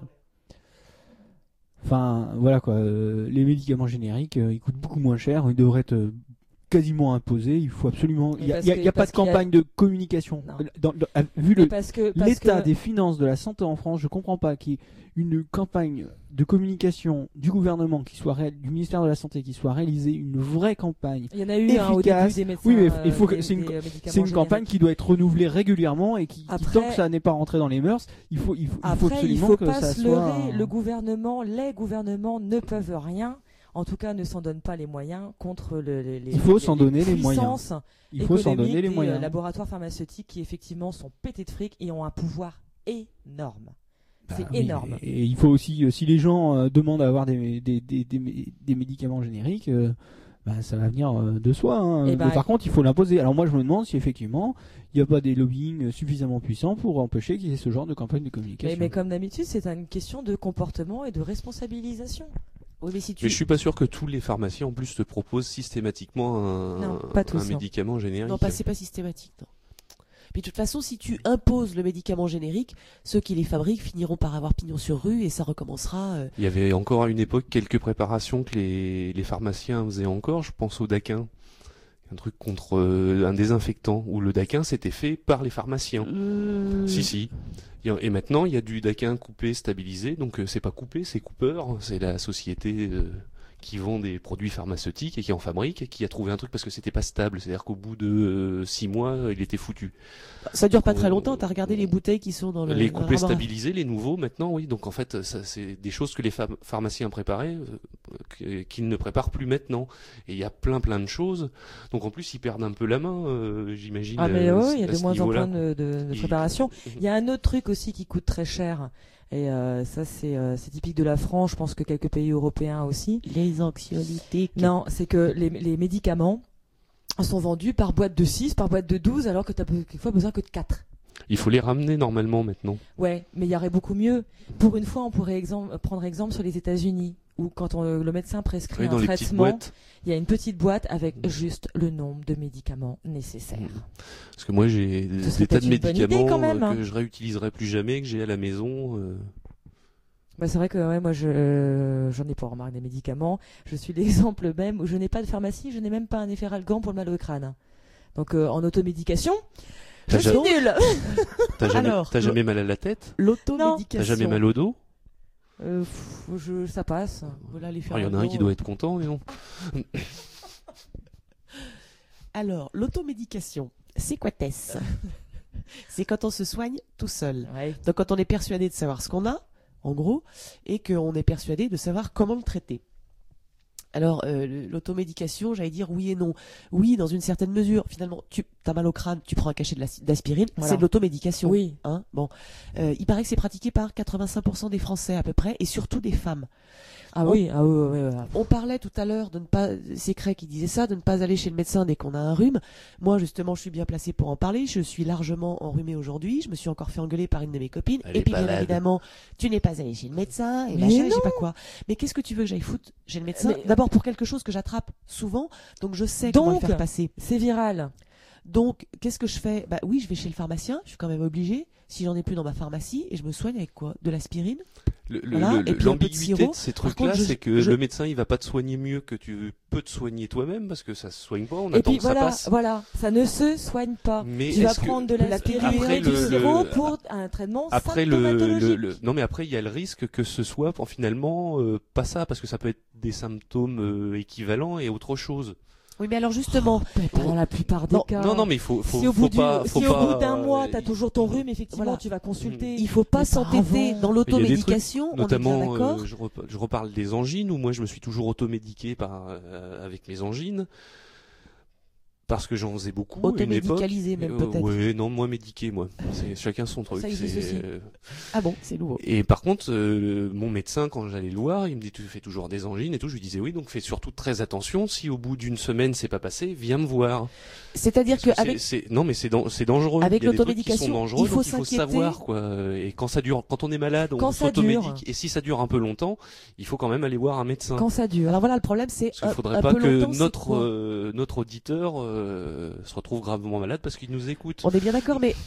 enfin, voilà quoi. euh, les médicaments génériques, euh, ils coûtent beaucoup moins cher. Ils devraient être euh, quasiment imposés. Il faut absolument. Mais Il y a, parce il y a- que- il y a pas parce de qu'il y a- campagne de communication. Non. Dans- dans- à- vu Mais le parce que, parce l'état que- des finances de la santé en France, je comprends pas qu'il y ait une campagne de communication du gouvernement qui soit réal- du ministère de la Santé qui soit réalisée, une vraie campagne. il y en a eu hein, au efficace. début des médecins. Oui, mais il euh, faut que- des- c'est une- des, euh, médicaments C'est une campagne génériques. qui doit être renouvelée régulièrement et qui, qui- Après- tant que ça n'est pas rentré dans les mœurs, il faut, il faut, il faut Après, il absolument faut que pas ça se soit. leurrer. Le gouvernement, les gouvernements ne peuvent rien. En tout cas, ne s'en donnent pas les moyens contre le, les, les- Il faut les- s'en les donner les moyens. puissances Il faut s'en économiques donner les des, moyens. euh, laboratoires pharmaceutiques qui effectivement sont pétés de fric et ont un pouvoir énorme. C'est Bah oui, énorme. Et il faut aussi, euh, si les gens euh, demandent à avoir des, des, des, des, des médicaments génériques, euh, bah, ça va venir euh, de soi. Hein. Eh Mais ben, par contre, il faut l'imposer. Alors moi, je me demande si effectivement, il n'y a pas des lobbying suffisamment puissants pour empêcher qu'il y ait ce genre de campagne de Mais, communication. mais comme d'habitude, c'est une question de comportement et de responsabilisation. Oui, mais si tu. Mais je suis pas sûr que tous les pharmaciens en plus te proposent systématiquement un, Non, pas tous, un non. médicament générique. Non, pas, c'est pas systématique, non. Puis de toute façon, si tu imposes le médicament générique, ceux qui les fabriquent finiront par avoir pignon sur rue et ça recommencera. euh, Il y avait encore à une époque quelques préparations que les, les pharmaciens faisaient encore. Je pense au Daquin, un truc contre euh, un désinfectant où le Daquin c'était fait par les pharmaciens. euh, Si si. Et et maintenant il y a du Daquin coupé stabilisé, donc euh, c'est pas coupé, c'est Cooper, c'est la société euh, qui vend des produits pharmaceutiques et qui en fabrique et qui a trouvé un truc parce que c'était pas stable, c'est-à-dire qu'au bout de euh, six mois il était foutu. Ça dure pas très on- longtemps. T'as regardé les bouteilles qui sont dans le. Les dans le coupés ramarin. stabilisés, les nouveaux maintenant, oui. Donc en fait, ça, c'est des choses que les pharm- pharmaciens préparaient, euh, que- qu'ils ne préparent plus maintenant. Et il y a plein plein de choses. Donc en plus, ils perdent un peu la main, euh, j'imagine. Ah mais euh, oui, il y a à de ce moins en niveau-là. moins de, de, de Ils- préparation. Il y a un autre truc aussi qui coûte très cher. Et euh, ça, c'est euh, c'est typique de la France. Je pense que quelques pays européens aussi. Les anxiolytiques. Non, c'est que les, les médicaments sont vendus par boîte de six, par boîte de douze, alors que tu as quelquefois besoin que de quatre. Il faut les ramener normalement maintenant. Ouais, mais il y aurait beaucoup mieux. Pour une fois, on pourrait exemple, prendre exemple sur les États-Unis, où quand on, le médecin prescrit Oui, dans un les petites traitement, boîtes. il y a une petite boîte avec juste le nombre de médicaments nécessaires. Parce que moi, j'ai Ce des serait tas de peut-être une bonne idée, médicaments quand même, euh, hein. que je réutiliserai plus jamais, que j'ai à la maison. euh. Bah, c'est vrai que ouais, moi, je euh, j'en ai pas remarqué des médicaments. Je suis l'exemple même où je n'ai pas de pharmacie, je n'ai même pas un efferalgan pour le mal au crâne. Donc, euh, en automédication, je T'as suis ja- nulle. T'as jamais, Alors, t'as le- jamais mal à la tête? L'automédication. T'as jamais mal au dos? Euh, pff, je, ça passe. Voilà, les Oh, il y en a un qui doit être content, mais non. Alors, l'automédication, c'est quoi Tess? C'est quand on se soigne tout seul. Ouais. Donc quand on est persuadé de savoir ce qu'on a, en gros, et qu'on est persuadé de savoir comment le traiter. Alors, euh, le- l'automédication, j'allais dire oui et non. Oui, dans une certaine mesure. Finalement, tu as mal au crâne, tu prends un cachet de la- d'aspirine, Voilà. c'est de l'automédication. Oui. Hein, bon. Euh, il paraît que c'est pratiqué par quatre-vingt-cinq pour cent des Français à peu près, et surtout des femmes. Ah On- oui, ah oui, oui, oui, oui. On parlait tout à l'heure de ne pas, c'est Cray qui disait ça, de ne pas aller chez le médecin dès qu'on a un rhume. Moi, justement, je suis bien placée pour en parler. Je suis largement enrhumée aujourd'hui. Je me suis encore fait engueuler par une de mes copines. Elle et est puis, bien balade. évidemment, tu n'es pas allé chez le médecin, et Mais machin, et je non. sais pas quoi. Mais qu'est-ce que tu veux que j'aille foutre chez le médecin? Mais- D'abord pour quelque chose que j'attrape souvent, donc je sais Donc, comment le faire passer. C'est viral. Donc, qu'est-ce que je fais? Bah oui, je vais chez le pharmacien, je suis quand même obligée. Si j'en ai plus dans ma pharmacie, et je me soigne avec quoi? De l'aspirine? Le- le- Voilà, le- et puis un peu de L'ambiguïté sirop. de ces Par trucs-là, contre, je- c'est que je- le médecin, il va pas te soigner mieux que tu peux te soigner toi-même, parce que ça se soigne pas, on Et attend puis que ça voilà, passe. voilà, ça ne se soigne pas. Mais Tu vas est-ce que- prendre de la l'aspirine Après, et du le- sirop le- pour un traitement Après le, le, symptomatologique. le- non mais après il y a le risque que ce soit en, finalement euh, pas ça, parce que ça peut être des symptômes euh, équivalents et autre chose. Oui, mais alors justement, Pas dans la plupart des Non, cas. Non non mais il faut, faut, si au faut bout, du- pas, faut si au pas, bout d'un mois, euh, tu as toujours ton rhume, effectivement, Voilà. tu vas consulter. il faut pas Mais s'entêter avant. dans Il y a des l'automédication, on est bien Notamment, d'accord. euh, je, rep- je reparle des angines où moi je me suis toujours automédiqué par euh, avec mes angines parce que j'en faisais beaucoup à une époque. Automédicalisé même, peut-être. Ouais, non, moi médiqué moi. C'est chacun son truc. Ça existe c'est- aussi. Ah bon, c'est nouveau. Et par contre, euh, mon médecin, quand j'allais le voir, il me dit tu fais toujours des angines et tout. Je lui disais oui, donc fais surtout très attention. Si au bout d'une semaine c'est pas passé, viens me voir. C'est-à-dire Parce que qu'avec c'est- c'est- non mais c'est dan- c'est dangereux. Avec Il y a des trucs qui l'automédication, sont dangereux, il faut donc il faut s'inquiéter. savoir quoi. Et quand ça dure, quand on est malade, on Quand ça s'automédique. dure. Et si ça dure un peu longtemps, il faut quand même aller voir un médecin. Quand ça dure. Alors voilà, le problème c'est Parce qu'il un, faudrait un pas peu que longtemps, c'est notre quoi euh, notre auditeur euh, se retrouve gravement malade parce qu'il nous écoute. On est bien d'accord, mais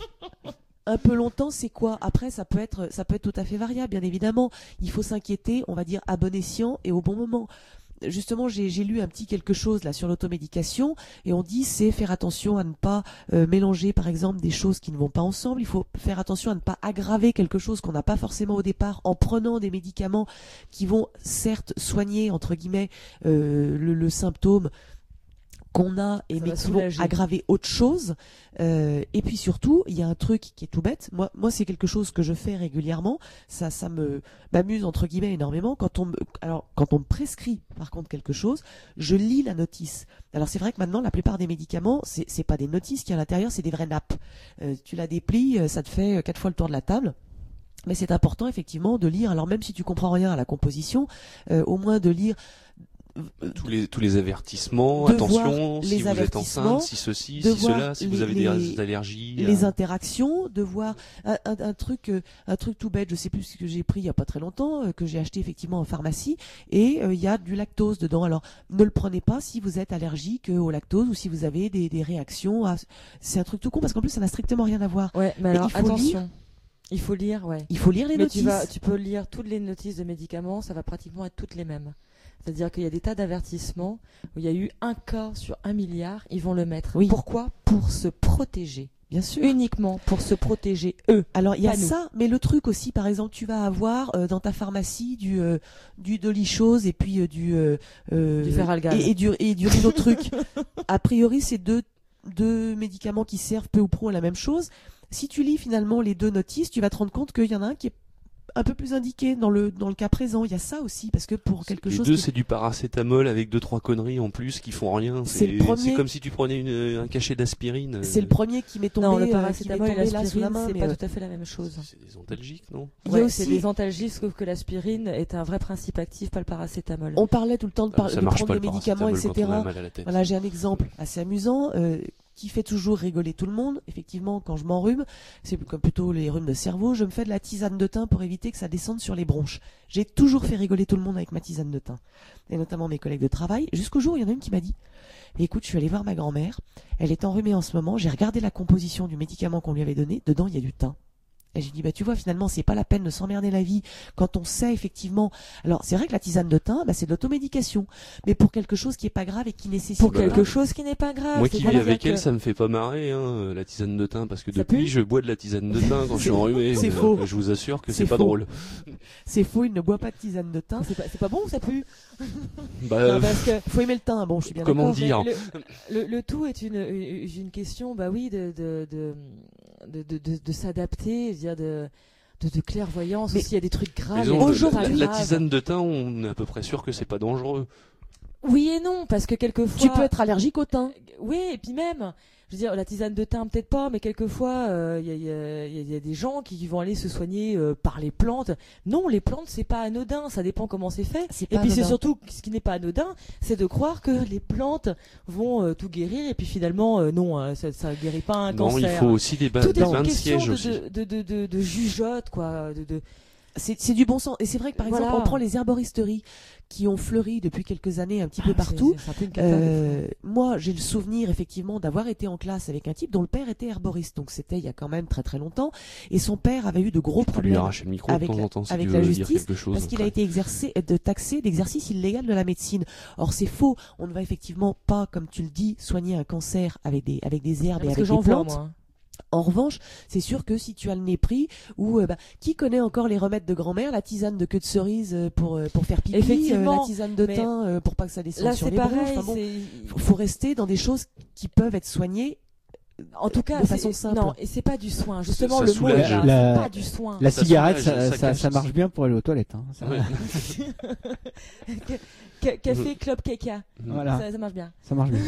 un peu longtemps, c'est quoi? Après, ça peut être, ça peut être tout à fait variable, bien évidemment. Il faut s'inquiéter, on va dire, à bon escient et au bon moment. Justement, j'ai j'ai lu un petit quelque chose là sur l'automédication et on dit c'est faire attention à ne pas euh, mélanger par exemple des choses qui ne vont pas ensemble. Il faut faire attention à ne pas aggraver quelque chose qu'on n'a pas forcément au départ en prenant des médicaments qui vont certes soigner entre guillemets euh, le, le symptôme qu'on a et Ça mais va qui vont soulager. aggraver autre chose. Euh, et puis surtout, il y a un truc qui est tout bête. Moi, moi, c'est quelque chose que je fais régulièrement. Ça, ça me m'amuse entre guillemets énormément. Quand on me, alors, quand on me prescrit par contre quelque chose, je lis la notice. Alors c'est vrai que maintenant, la plupart des médicaments, c'est c'est pas des notices qui à l'intérieur, c'est des vraies nappes. Euh, tu la déplies, euh, ça te fait euh, quatre fois le tour de la table. Mais c'est important effectivement de lire. Alors même si tu comprends rien à la composition, euh, au moins de lire. euh, Tous les tous les avertissements, de attention, voir si les vous êtes avertissements, enceinte, si ceci, de si voir cela, si les- vous avez les- des allergies. les euh, interactions, de voir un, un- un truc, euh, un truc tout bête. Je sais plus ce que j'ai pris il y a pas très longtemps, euh, que j'ai acheté effectivement en pharmacie, et euh, il y a du lactose dedans. Alors ne le prenez pas si vous êtes allergique euh, au lactose ou si vous avez des, des réactions. À... C'est un truc tout con parce qu'en plus ça n'a strictement rien à voir. Ouais, mais Mais alors il faut attention. Il faut lire, ouais. Il faut lire les Mais notices. tu vas, tu peux lire toutes les notices de médicaments, ça va pratiquement être toutes les mêmes. C'est-à-dire qu'il y a des tas d'avertissements où il y a eu un cas sur un milliard, ils vont le mettre. Oui. Pourquoi? Pour se protéger. Bien sûr. Uniquement pour se protéger eux. Alors il y a Pas nous. ça, mais le truc aussi, par exemple, tu vas avoir euh, dans ta pharmacie du euh, du dolichose et puis euh, du euh, euh, Du Feralgan. et, et du et du rhinotruc. A priori, c'est deux deux médicaments qui servent peu ou prou à la même chose. Si tu lis finalement les deux notices, tu vas te rendre compte qu'il y en a un qui est un peu plus indiqué dans le dans le cas présent. Il y a ça aussi parce que pour quelque Les chose deux, qui- c'est du paracétamol avec deux trois conneries en plus qui font rien. C'est C'est le premier- c'est comme si tu prenais une, un cachet d'aspirine. c'est le premier qui m'est tombé, Non, le euh, qui m'est paracétamol et tombé là sous la l'aspirine, main. c'est mais, pas euh, tout à fait la même chose. C'est des antalgiques, non? il y a Ouais, aussi c'est des antalgiques, sauf que l'aspirine est un vrai principe actif, pas le paracétamol. on parlait tout le temps de, par- Ça de marche prendre pas des le médicaments, paracétamol et quand on a cetera. mal à la tête. Voilà, j'ai un exemple assez amusant euh, qui fait toujours rigoler tout le monde. Effectivement, quand je m'enrhume, c'est comme plutôt les rhumes de cerveau, je me fais de la tisane de thym pour éviter que ça descende sur les bronches. J'ai toujours fait rigoler tout le monde avec ma tisane de thym, et notamment mes collègues de travail, jusqu'au jour où il y en a une qui m'a dit « Écoute, je suis allée voir ma grand-mère, elle est enrhumée en ce moment, j'ai regardé la composition du médicament qu'on lui avait donné, dedans il y a du thym. » Et j'ai dit, bah, tu vois, finalement, c'est pas la peine de s'emmerder la vie quand on sait effectivement. Alors, c'est vrai que la tisane de thym, bah, c'est de l'automédication. Mais pour quelque chose qui est pas grave et qui nécessite. Pour Bah, quelque chose qui n'est pas grave. Moi qui vis c'est-à-dire avec que- elle, ça me fait pas marrer, hein, la tisane de thym, parce que Ça depuis, pue je bois de la tisane de thym quand je suis enrhumé. c'est Euh, faux. Je vous assure que C'est c'est pas faux. drôle. C'est faux, il ne boit pas de tisane de thym. C'est pas, c'est pas bon ou ça pue Bah, Non, parce que Faut aimer le thym. Bon, je suis bien Comment d'accord. dire le, le, le tout est une, une, une question, bah oui, de, de, de, de, de, de, de s'adapter, dire de, de, de clairvoyance Mais- aussi. Il y a des trucs graves. disons, il y a des la, trucs la- pas la graves. tisane de thym, on est à peu près sûr que c'est pas dangereux. Oui et non, parce que quelquefois. Tu peux être allergique au thym. Oui, et puis même, je veux dire, la tisane de thym peut-être pas, mais quelquefois, il y, a, y, a, y, a, y a des gens qui vont aller se soigner euh, par les plantes. Non, les plantes, c'est pas anodin, ça dépend comment c'est fait. C'est Et pas puis c'est anodin. surtout, ce qui n'est pas anodin, c'est de croire que les plantes vont euh, tout guérir, et puis finalement, euh, non, euh, ça, ça guérit pas un Non, cancer. il faut aussi des, ba- Tout des est bains une de question siège de, aussi. de, de, de, de, de jugeote, quoi. De, de... C'est c'est du bon sens. Et c'est vrai que par Voilà. exemple, on prend les herboristeries qui ont fleuri depuis quelques années un petit peu Ah, partout. c'est- c'est un peu une cata, des fois. Euh, moi, j'ai le souvenir effectivement d'avoir été en classe avec un type dont le père était herboriste, donc c'était il y a quand même très très longtemps, et son père avait eu de gros Tu peux lui problèmes arracher le micro avec de temps la- en temps si avec tu la veux dire justice, quelque chose. parce qu'il a été exercé, de taxé d'exercice illégal de la médecine. Or c'est faux, on ne va effectivement pas, comme tu le dis, soigner un cancer avec des avec des herbes et Parce avec que j'en des vois, plantes. moi. En revanche, c'est sûr que si tu as le nez pris, ou euh, bah, qui connaît encore les remèdes de grand-mère, la tisane de queue de cerise euh, pour euh, pour faire pipi, Effectivement, euh, la tisane de mais thym euh, pour pas que ça descende Là, sur c'est les bronches. pareil. Enfin bon, c'est- faut, faut rester dans des choses qui peuvent être soignées. En tout cas, de c'est- façon simple. Non, et c'est pas du soin. Justement, ça le mot soulage. est là, La- c'est pas du soin. La Ça cigarette, soulage, ça, ça ça, cache. ça marche bien pour aller aux toilettes. Hein. Ça, Ouais. Ca- Café, club, caca. Voilà, Ça, ça marche bien. ça marche bien.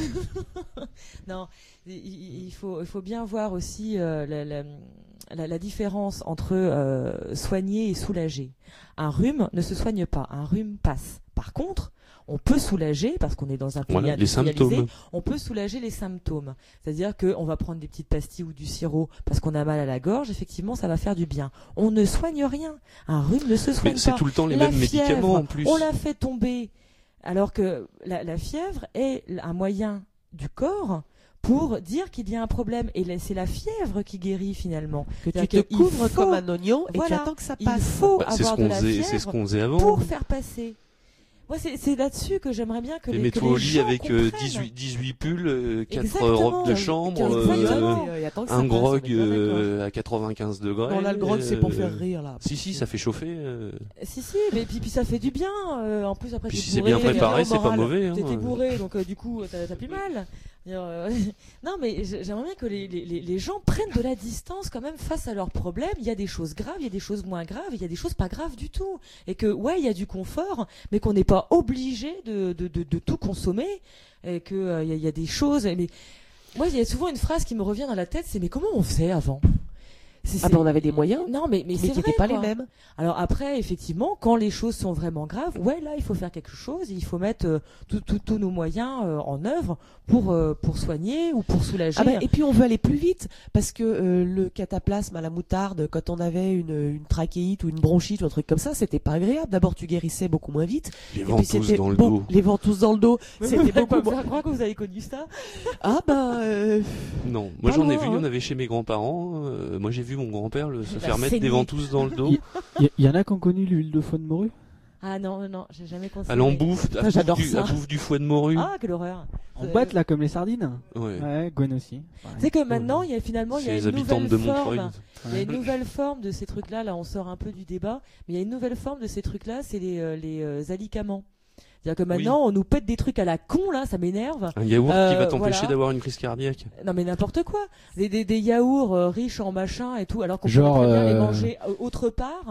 Non, il, il- il faut, il faut bien voir aussi euh, la, la, la, la différence entre euh, soigner et soulager. Un rhume ne se soigne pas, un rhume passe. Par contre, on peut soulager, parce qu'on est dans un pays Voilà, les industrialisé, symptômes. on peut soulager les symptômes. C'est-à-dire qu'on va prendre des petites pastilles ou du sirop parce qu'on a mal à la gorge, effectivement, ça va faire du bien. On ne soigne rien. Un rhume ne se soigne Mais c'est pas. tout le temps les La mêmes fièvre, médicaments en plus. On la fait tomber. Alors que la, la fièvre est un moyen du corps pour dire qu'il y a un problème. Et la- c'est la fièvre qui guérit finalement. Que tu C'est-à-dire te qu'il couvres faut- comme un oignon et Voilà. tu attends que ça Il passe. faut Bah, c'est ce avoir de qu'on la faisait, c'est ce fièvre qu'on faisait avant. pour faire passer. Moi, c'est c'est là-dessus que j'aimerais bien que Et les, que mets-toi les au lit gens avec euh, comprennent. dix-huit, dix-huit pulls, euh, quatre Exactement. robes de quinze- chambre, quinze- euh, exactement. Et attends que ça un passe, on grog est bien d'accord. euh, à quatre-vingt-quinze degrés. Non, là, le grog, c'est pour euh, faire rire, là. Si, si, ça fait chauffer. euh. Si, si, mais puis, puis ça fait du bien. euh, en plus, après, Puis t'es si c'est bourré, bien t'es préparé, bien c'est pas moral. mauvais. Hein. T'étais bourré, donc euh, du coup, t'as t'as plus mal. C'est-à-dire, euh, non, mais j'ai- j'aimerais bien que les, les, les- les gens prennent de la distance quand même face à leurs problèmes. Il y a des choses graves, il y a des choses moins graves, il y a des choses pas graves du tout. Et que, ouais, il y a du confort, mais qu'on n'est pas obligé de, de, de, de tout consommer. Et que euh, il y, a- il y a des choses. Mais moi, il y a souvent une phrase qui me revient dans la tête, c'est mais comment on faisait avant? C'est- Ah c'est- ben, on avait des moyens, Non, mais, mais, mais c'est qui vrai, n'étaient pas quoi. les mêmes. Alors après, effectivement, quand les choses sont vraiment graves, ouais, là, il faut faire quelque chose. Il faut mettre euh, tout- tout- tous nos moyens euh, en œuvre pour euh, pour soigner ou pour soulager. Ah bah, et puis on veut aller plus vite parce que euh, le cataplasme à la moutarde, quand on avait une, une trachéite ou une bronchite ou un truc comme ça, c'était pas agréable. D'abord tu guérissais beaucoup moins vite. Les Et puis ventouses c'était dans le bon, dos. les ventouses dans le dos, c'était beaucoup Je moins. crois que vous avez connu ça. Ah ben euh, Non, moi Pas j'en ai loin, vu, il y en hein. avait chez mes grands-parents. euh, moi j'ai vu mon grand-père le- se Il faire a mettre des saigné. ventouses dans le dos. Il y, il y en a qui ont connu l'huile de foie de morue. Ah non, non, j'ai jamais consommé. À l'embouffe, à, Ah, bouffe j'adore du, ça. à bouffe du foie de morue. Ah, quelle horreur. En Euh, boîte là comme les sardines. Ouais. Ouais, Gwen aussi. Tu sais que maintenant, il y a finalement, il y Chez a les une habitantes nouvelle de forme. Montreuil. Il y a une nouvelle forme de ces trucs-là. Là, on sort un peu du débat, mais il y a une nouvelle forme de ces trucs-là. C'est les euh, les euh, alicaments. C'est-à-dire que maintenant, on nous pète des trucs à la con là, ça m'énerve. Un yaourt qui Euh, va t'empêcher voilà. d'avoir une crise cardiaque. Non mais n'importe quoi. Des, des, des yaourts euh, riches en machin et tout, alors qu'on Genre, pourrait très bien les euh, manger euh, autre part.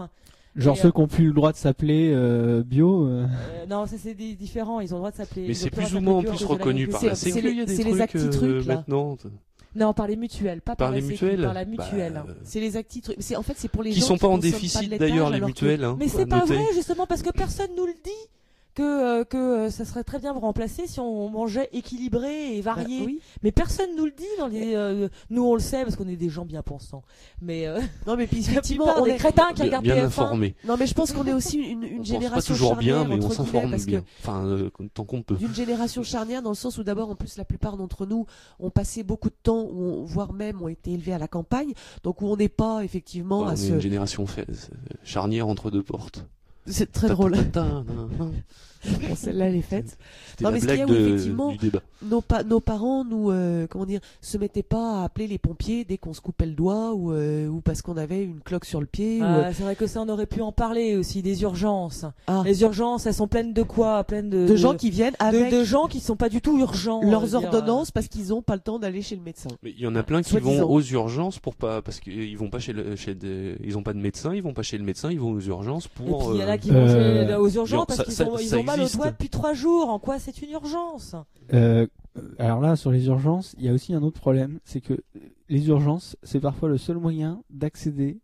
Genre Et, ceux euh, qui ont plus le droit de s'appeler euh, bio. euh. Euh, non, ça c'est des différents. Ils ont le droit de s'appeler. Mais ils c'est ont le droit plus ou de moins en s'appeler plus bio à cause de reconnu la par c'est- la c'est Sécu. les- Il y a des c'est les trucs acti euh, trucs, là. maintenant Non, par les mutuelles, pas par par, les la Sécu, mutuelles. par la Bah, mutuelle. euh, C'est les acti trucs. C'est en fait c'est pour les qui gens sont qui pas en consomment pas de déficit laitage, d'ailleurs les alors que- mutuelles. Hein, Mais faut c'est pas noter. vrai, justement, parce que personne nous le dit. Que, euh, que euh, ça serait très bien remplacé si on mangeait équilibré et Bah, varié. oui. Mais personne nous le dit dans les. euh, nous on le sait parce qu'on est des gens bien pensants. Mais euh, Non mais puis la effectivement plupart on des est crétins qui Bien, regardent bien T F un. informé. non mais je pense qu'on est aussi une, une On pense pas génération toujours bien, charnière mais on entre guillemets, s'informe parce que bien. Enfin, euh, tant qu'on peut. d'une génération charnière dans le sens où d'abord en plus la plupart d'entre nous ont passé beaucoup de temps ou on- voire même ont été élevés à la campagne donc où on n'est pas effectivement Ouais, à on est ce une génération fait- charnière entre deux portes. c'est très drôle. Ta, ta, ta, ta, ta. Bon, celle-là elle est faite. C'était Non, la mais ce qu'il y a blague où, de- effectivement, du débat. Nos, pa- nos parents nous euh, comment dire se mettaient pas à appeler les pompiers dès qu'on se coupait le doigt ou euh, ou parce qu'on avait une cloque sur le pied ou, euh, Ah, c'est vrai que ça on aurait pu en parler aussi des urgences. ah, Les urgences, elles sont pleines de quoi? Pleines de, de gens qui viennent de, avec de gens qui sont pas du tout urgents. on leurs va dire. ordonnances parce qu'ils ont pas le temps d'aller chez le médecin. Mais il y en a plein qui Soi-disant. vont aux urgences pour pas parce qu'ils vont pas chez le chez des, ils ont pas de médecin, ils vont pas chez le médecin, ils vont aux urgences Et puis pour. il y en a euh, qui vont euh, chez- aux urgences genre, parce ça- qu'ils ça- ont, ils ça ont mal au existe. doigt depuis trois jours. En quoi c'est une urgence? Euh, alors là, sur les urgences, il y a aussi un autre problème, c'est que les urgences, c'est parfois le seul moyen d'accéder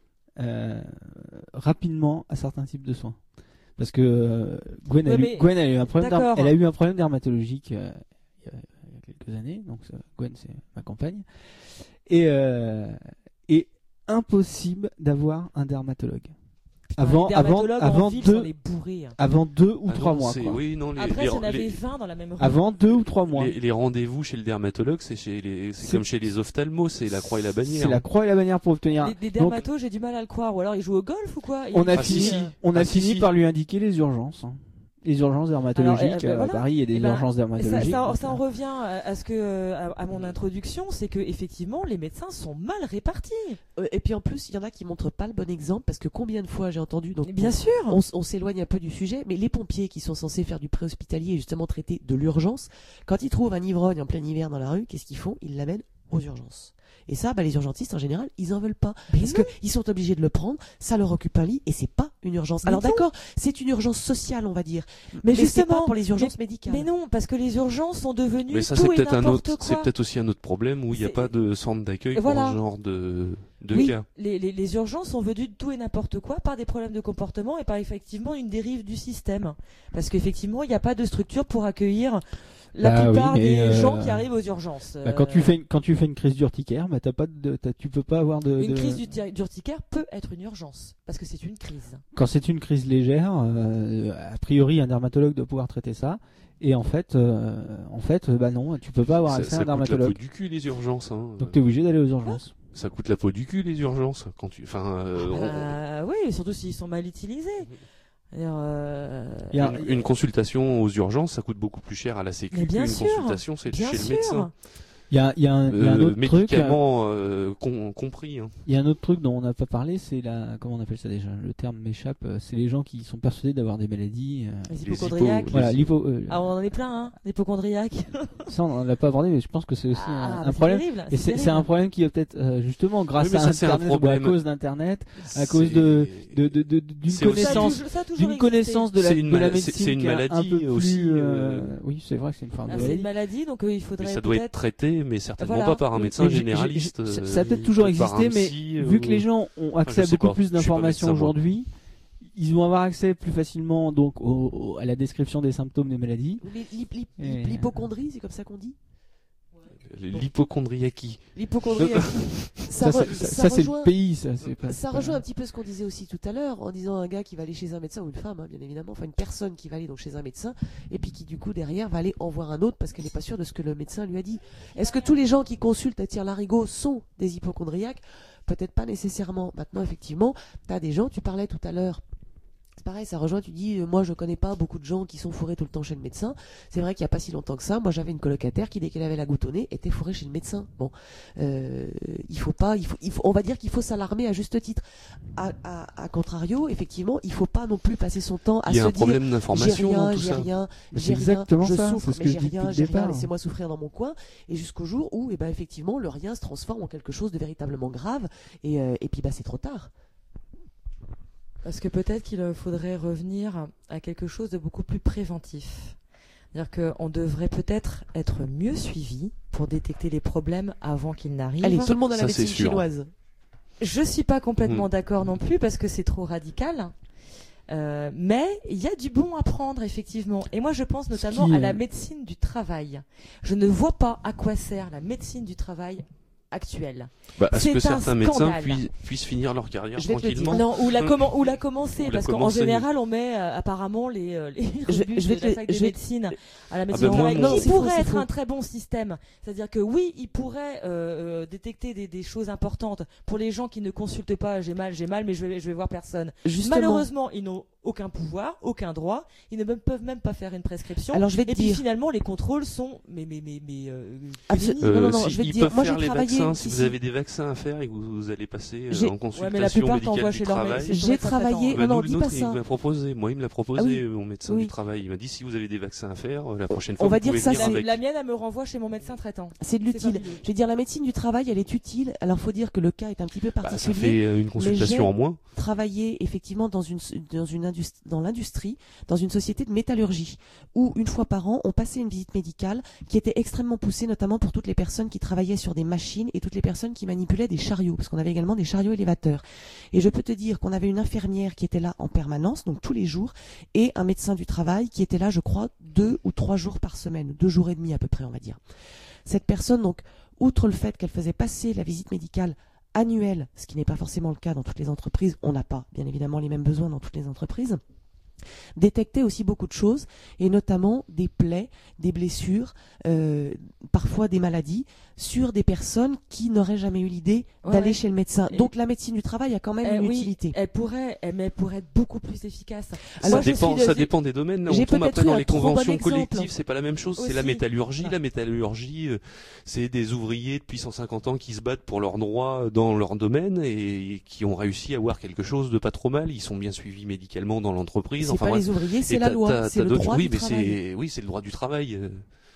euh, rapidement à certains types de soins. Parce que euh, Gwen, a Ouais, eu, mais- Gwen a eu un problème, d'accord. derm- elle a eu un problème dermatologique euh, il, y a, il y a quelques années. Donc ça, Gwen, c'est ma compagne, et euh, et impossible d'avoir un dermatologue. Avant, les avant, dermatologues avant en ville, j'en deux, ai bourré. hein. avant deux ou ah trois non, mois. c'est- Quoi. Oui, non, les, Après, les, si on avait les- vingt dans la même rue. Avant deux ou trois mois. les- les rendez-vous chez le dermatologue, c'est chez les, c'est C'est- comme chez les ophtalmos, c'est la croix et la bannière. C'est la croix et la bannière pour obtenir. Les, les Donc, dermatos, j'ai du mal à le croire. Ou alors ils jouent au golf ou quoi? on a Ils- Ah, fini, si, si. on a Ah, si, fini si. par lui indiquer les urgences. hein. Les urgences dermatologiques. Alors, eh, ben, euh, voilà. À Paris, il y a des Eh ben, urgences Et ça, dermatologiques. ça, donc, ça en euh, revient à, à ce que à, à mon introduction, c'est que effectivement les médecins sont mal répartis. Euh, Et puis en plus, il y en a qui montrent pas le bon exemple parce que combien de fois j'ai entendu donc Bien sûr. on, s- on s'éloigne un peu du sujet, mais les pompiers qui sont censés faire du préhospitalier et justement traiter de l'urgence, quand ils trouvent un ivrogne en plein hiver dans la rue, qu'est-ce qu'ils font? Ils l'amènent aux urgences. Et ça, bah, les urgentistes en général, ils en veulent pas Mais parce non. que ils sont obligés de le prendre, ça leur occupe un lit et c'est pas une urgence. Mais Alors non. d'accord, c'est une urgence sociale, on va dire, Mais c'est justement, pas pour les urgences médicales. Mais non, parce que les urgences sont devenues Mais ça, tout c'est et peut-être un n'importe autre, c'est quoi. peut-être aussi un autre problème où il n'y a C'est- pas de centre d'accueil Voilà. pour ce genre de, de Oui, cas. les, les, les urgences sont venues de tout et n'importe quoi par des problèmes de comportement et par effectivement une dérive du système. Parce qu'effectivement, il n'y a pas de structure pour accueillir la Bah oui, plupart mais, des euh, gens qui arrivent aux urgences. bah, quand tu Euh, fais une, quand tu fais une crise d'urticaire, bah, t'as pas de, t'as- tu peux pas avoir de. Une de- crise d'urti- d'urticaire peut être une urgence, parce que c'est une crise. Quand c'est une crise légère, euh, a priori un dermatologue doit pouvoir traiter ça. Et en fait, euh, en fait, euh, bah non, tu peux pas avoir Ça, accès à ça un coûte la peau dermatologue. du cul les urgences. Hein. Donc t'es obligé d'aller aux urgences. Ça coûte la peau du cul les urgences quand tu. Enfin, euh, on- Euh, oui, surtout s'ils sont mal utilisés. C'est-à-dire, euh, Il y a- une, une consultation aux urgences, ça coûte beaucoup plus cher à la Sécu Mais bien qu'une sûr, consultation c'est bien chez sûr. le médecin. Il y a, il y a un, il y a un Euh, autre truc. médicaments euh, com- compris. Hein. Il y a un autre truc dont on n'a pas parlé, c'est la, comment on appelle ça déjà? Le terme m'échappe. euh, C'est les gens qui sont persuadés d'avoir des maladies. euh, les Les hypochondriaques. hypo- Voilà, l'hypo. euh, Ah, on en est plein, hein, l'hypochondriaque. Ça, on l'a pas abordé, mais je pense que c'est aussi Ah, un, bah, un c'est problème. terrible, Et c'est c'est terrible. un problème qui est peut-être euh, justement grâce Oui, mais à ça, c'est un Internet ou à problème. cause d'Internet, à cause C'est- de de de de- d'une C'est aussi- Ça a connaissance toujours- ça a toujours d'une existé. connaissance de la, C'est une de la mal- médecine c'est- c'est une qui est un maladie peu plus, aussi, euh, euh, oui, c'est vrai que c'est une forme Ah, de c'est une maladie. maladie, donc euh, il Mais faudrait ça doit être peut-être. traité, mais certainement Voilà. pas par un Mais- médecin mais j'ai- généraliste. j'ai- euh, ça a peut-être toujours par un existé, mais psy, vu euh, que les gens ont accès je à sais beaucoup pas. plus Je suis pas d'informations médecin, moi. aujourd'hui, ils vont avoir accès plus facilement donc au- au- à la description des symptômes des maladies. L'hy- l'hy- l'hy- Et- L'hypochondrie, c'est comme ça qu'on dit. L'hypochondriaque. L'hypochondrie. Ça, ça, ça, re- ça, ça ça, c'est rejoint- le pays, ça. C'est pas. Ça c'est pas- rejoint un petit peu ce qu'on disait aussi tout à l'heure en disant un gars qui va aller chez un médecin ou une femme, hein, bien évidemment, enfin une personne qui va aller donc chez un médecin et puis qui du coup derrière va aller en voir un autre parce qu'elle n'est pas sûre de ce que le médecin lui a dit. Est-ce que tous les gens qui consultent à tire-larigot sont des hypochondriaques? Peut-être pas nécessairement. Maintenant, effectivement, tu as des gens, tu parlais tout à l'heure. C'est pareil, ça rejoint, tu dis, euh, moi je connais pas beaucoup de gens qui sont fourrés tout le temps chez le médecin. C'est vrai qu'il n'y a pas si longtemps que ça, moi j'avais une colocataire qui dès qu'elle avait la goutte au nez était fourrée chez le médecin. Bon, euh, il faut pas, il faut, il faut, on va dire qu'il faut s'alarmer à juste titre. À, à, à contrario, effectivement, il faut pas non plus passer son temps à Il y a se un dire, problème j'ai d'information dans rien, tout j'ai ça. rien, Mais j'ai c'est rien, exactement je ça, souffre, c'est ce mais que j'ai je dis rien, depuis le j'ai rien, départ. laissez-moi souffrir dans mon coin. Et jusqu'au jour où, eh ben effectivement, le rien se transforme en quelque chose de véritablement grave. Et, euh, et puis bah c'est trop tard. Parce que peut-être qu'il faudrait revenir à quelque chose de beaucoup plus préventif. C'est-à-dire qu'on devrait peut-être être mieux suivi pour détecter les problèmes avant qu'ils n'arrivent. Allez, tout le monde à la Ça, médecine c'est sûr. chinoise. Je suis pas complètement Mmh. d'accord non plus parce que c'est trop radical. Euh, mais il y a du bon à prendre effectivement. Et moi je pense notamment qui, à euh, la médecine du travail. Je ne vois pas à quoi sert la médecine du travail actuelle. Bah, à ce C'est que un certains médecins scandale. puissent, puissent finir leur carrière Je vais te le dire. tranquillement. Non, ou la, Hum. comment, ou la commencer, Ou la parce qu'en commencer. général on met euh, apparemment les, euh, les Je- rebuts je vais de te- la fac de je vais- médecine à la bah, médecine du moi, travail, mon- qui Non, c'est faux, pourrait c'est être faux. un très bon système. C'est-à-dire que oui, il pourrait euh, euh, détecter des, des choses importantes pour les gens qui ne consultent pas. J'ai mal, j'ai mal, mais je vais, je vais voir personne. Justement. Malheureusement, ils n'ont aucun pouvoir, aucun droit. Ils ne même- peuvent même pas faire une prescription. Alors je vais te Et puis dire. finalement, les contrôles sont mais mais mais mais euh, Absol- pénibles. Euh, Non, non, non, si, je vais te ils dire, peuvent moi, faire j'ai les travaillé- vaccins. si, Si vous si. avez des vaccins à faire et que vous, vous allez passer euh, J'ai- en Ouais, mais consultation la plupart médicale t'envoient du chez leur travail. médecin. J'ai travaillé. Bah, non, non, nous, le dis nôtre, pas il ça. m'a proposé. Moi, il me l'a proposé, Ah oui. euh, mon médecin Oui. du travail. Il m'a dit si vous avez des vaccins à faire, euh, la prochaine fois, On va vous dire pouvez ça, venir c'est- La, avec. la mienne, elle me renvoie chez mon médecin traitant. C'est de C'est l'utile. fabuleux. Je vais dire, la médecine du travail, elle est utile. Alors, faut dire que le cas est un petit peu Bah, ça particulier. fait euh, une j'ai- consultation en moins. Travailler effectivement dans une dans une industrie, dans l'industrie, dans une société de métallurgie, où une fois par an, on passait une visite médicale qui était extrêmement poussée, notamment pour toutes les personnes qui travaillaient sur des machines et toutes les personnes qui manipulaient des chariots, parce qu'on avait également des chariots élévateurs. Et je peux te dire qu'on avait une infirmière qui était là en permanence, donc tous les jours, et un médecin du travail qui était là, je crois, deux ou trois jours par semaine, deux jours et demi à peu près, on va dire. Cette personne, donc, outre le fait qu'elle faisait passer la visite médicale annuelle, ce qui n'est pas forcément le cas dans toutes les entreprises, on n'a pas bien évidemment les mêmes besoins dans toutes les entreprises, détectait aussi beaucoup de choses, et notamment des plaies, des blessures, euh, parfois des maladies, sur des personnes qui n'auraient jamais eu l'idée Ouais, d'aller ouais. chez le médecin. Et- Donc la médecine du travail a quand même Eh une oui, utilité. Elle pourrait, elle, mais elle pourrait être beaucoup plus efficace. Ça Moi, je dépend, suis de- ça dépend des domaines. Là, J'ai on tombe peut-être après eu dans un les trop bon conventions exemple. collectives. C'est pas la même chose. C'est la Aussi. métallurgie. Ah. La métallurgie, euh, c'est des ouvriers depuis cent cinquante ans qui se battent pour leurs droits dans leur domaine et qui ont réussi à avoir quelque chose de pas trop mal. Ils sont bien suivis médicalement dans l'entreprise. C'est Enfin pas bref. les ouvriers, c'est Et la t'as- loi, t'as- c'est t'as le d'autres- droit oui, du mais travail. c'est, oui, c'est le droit du travail. euh.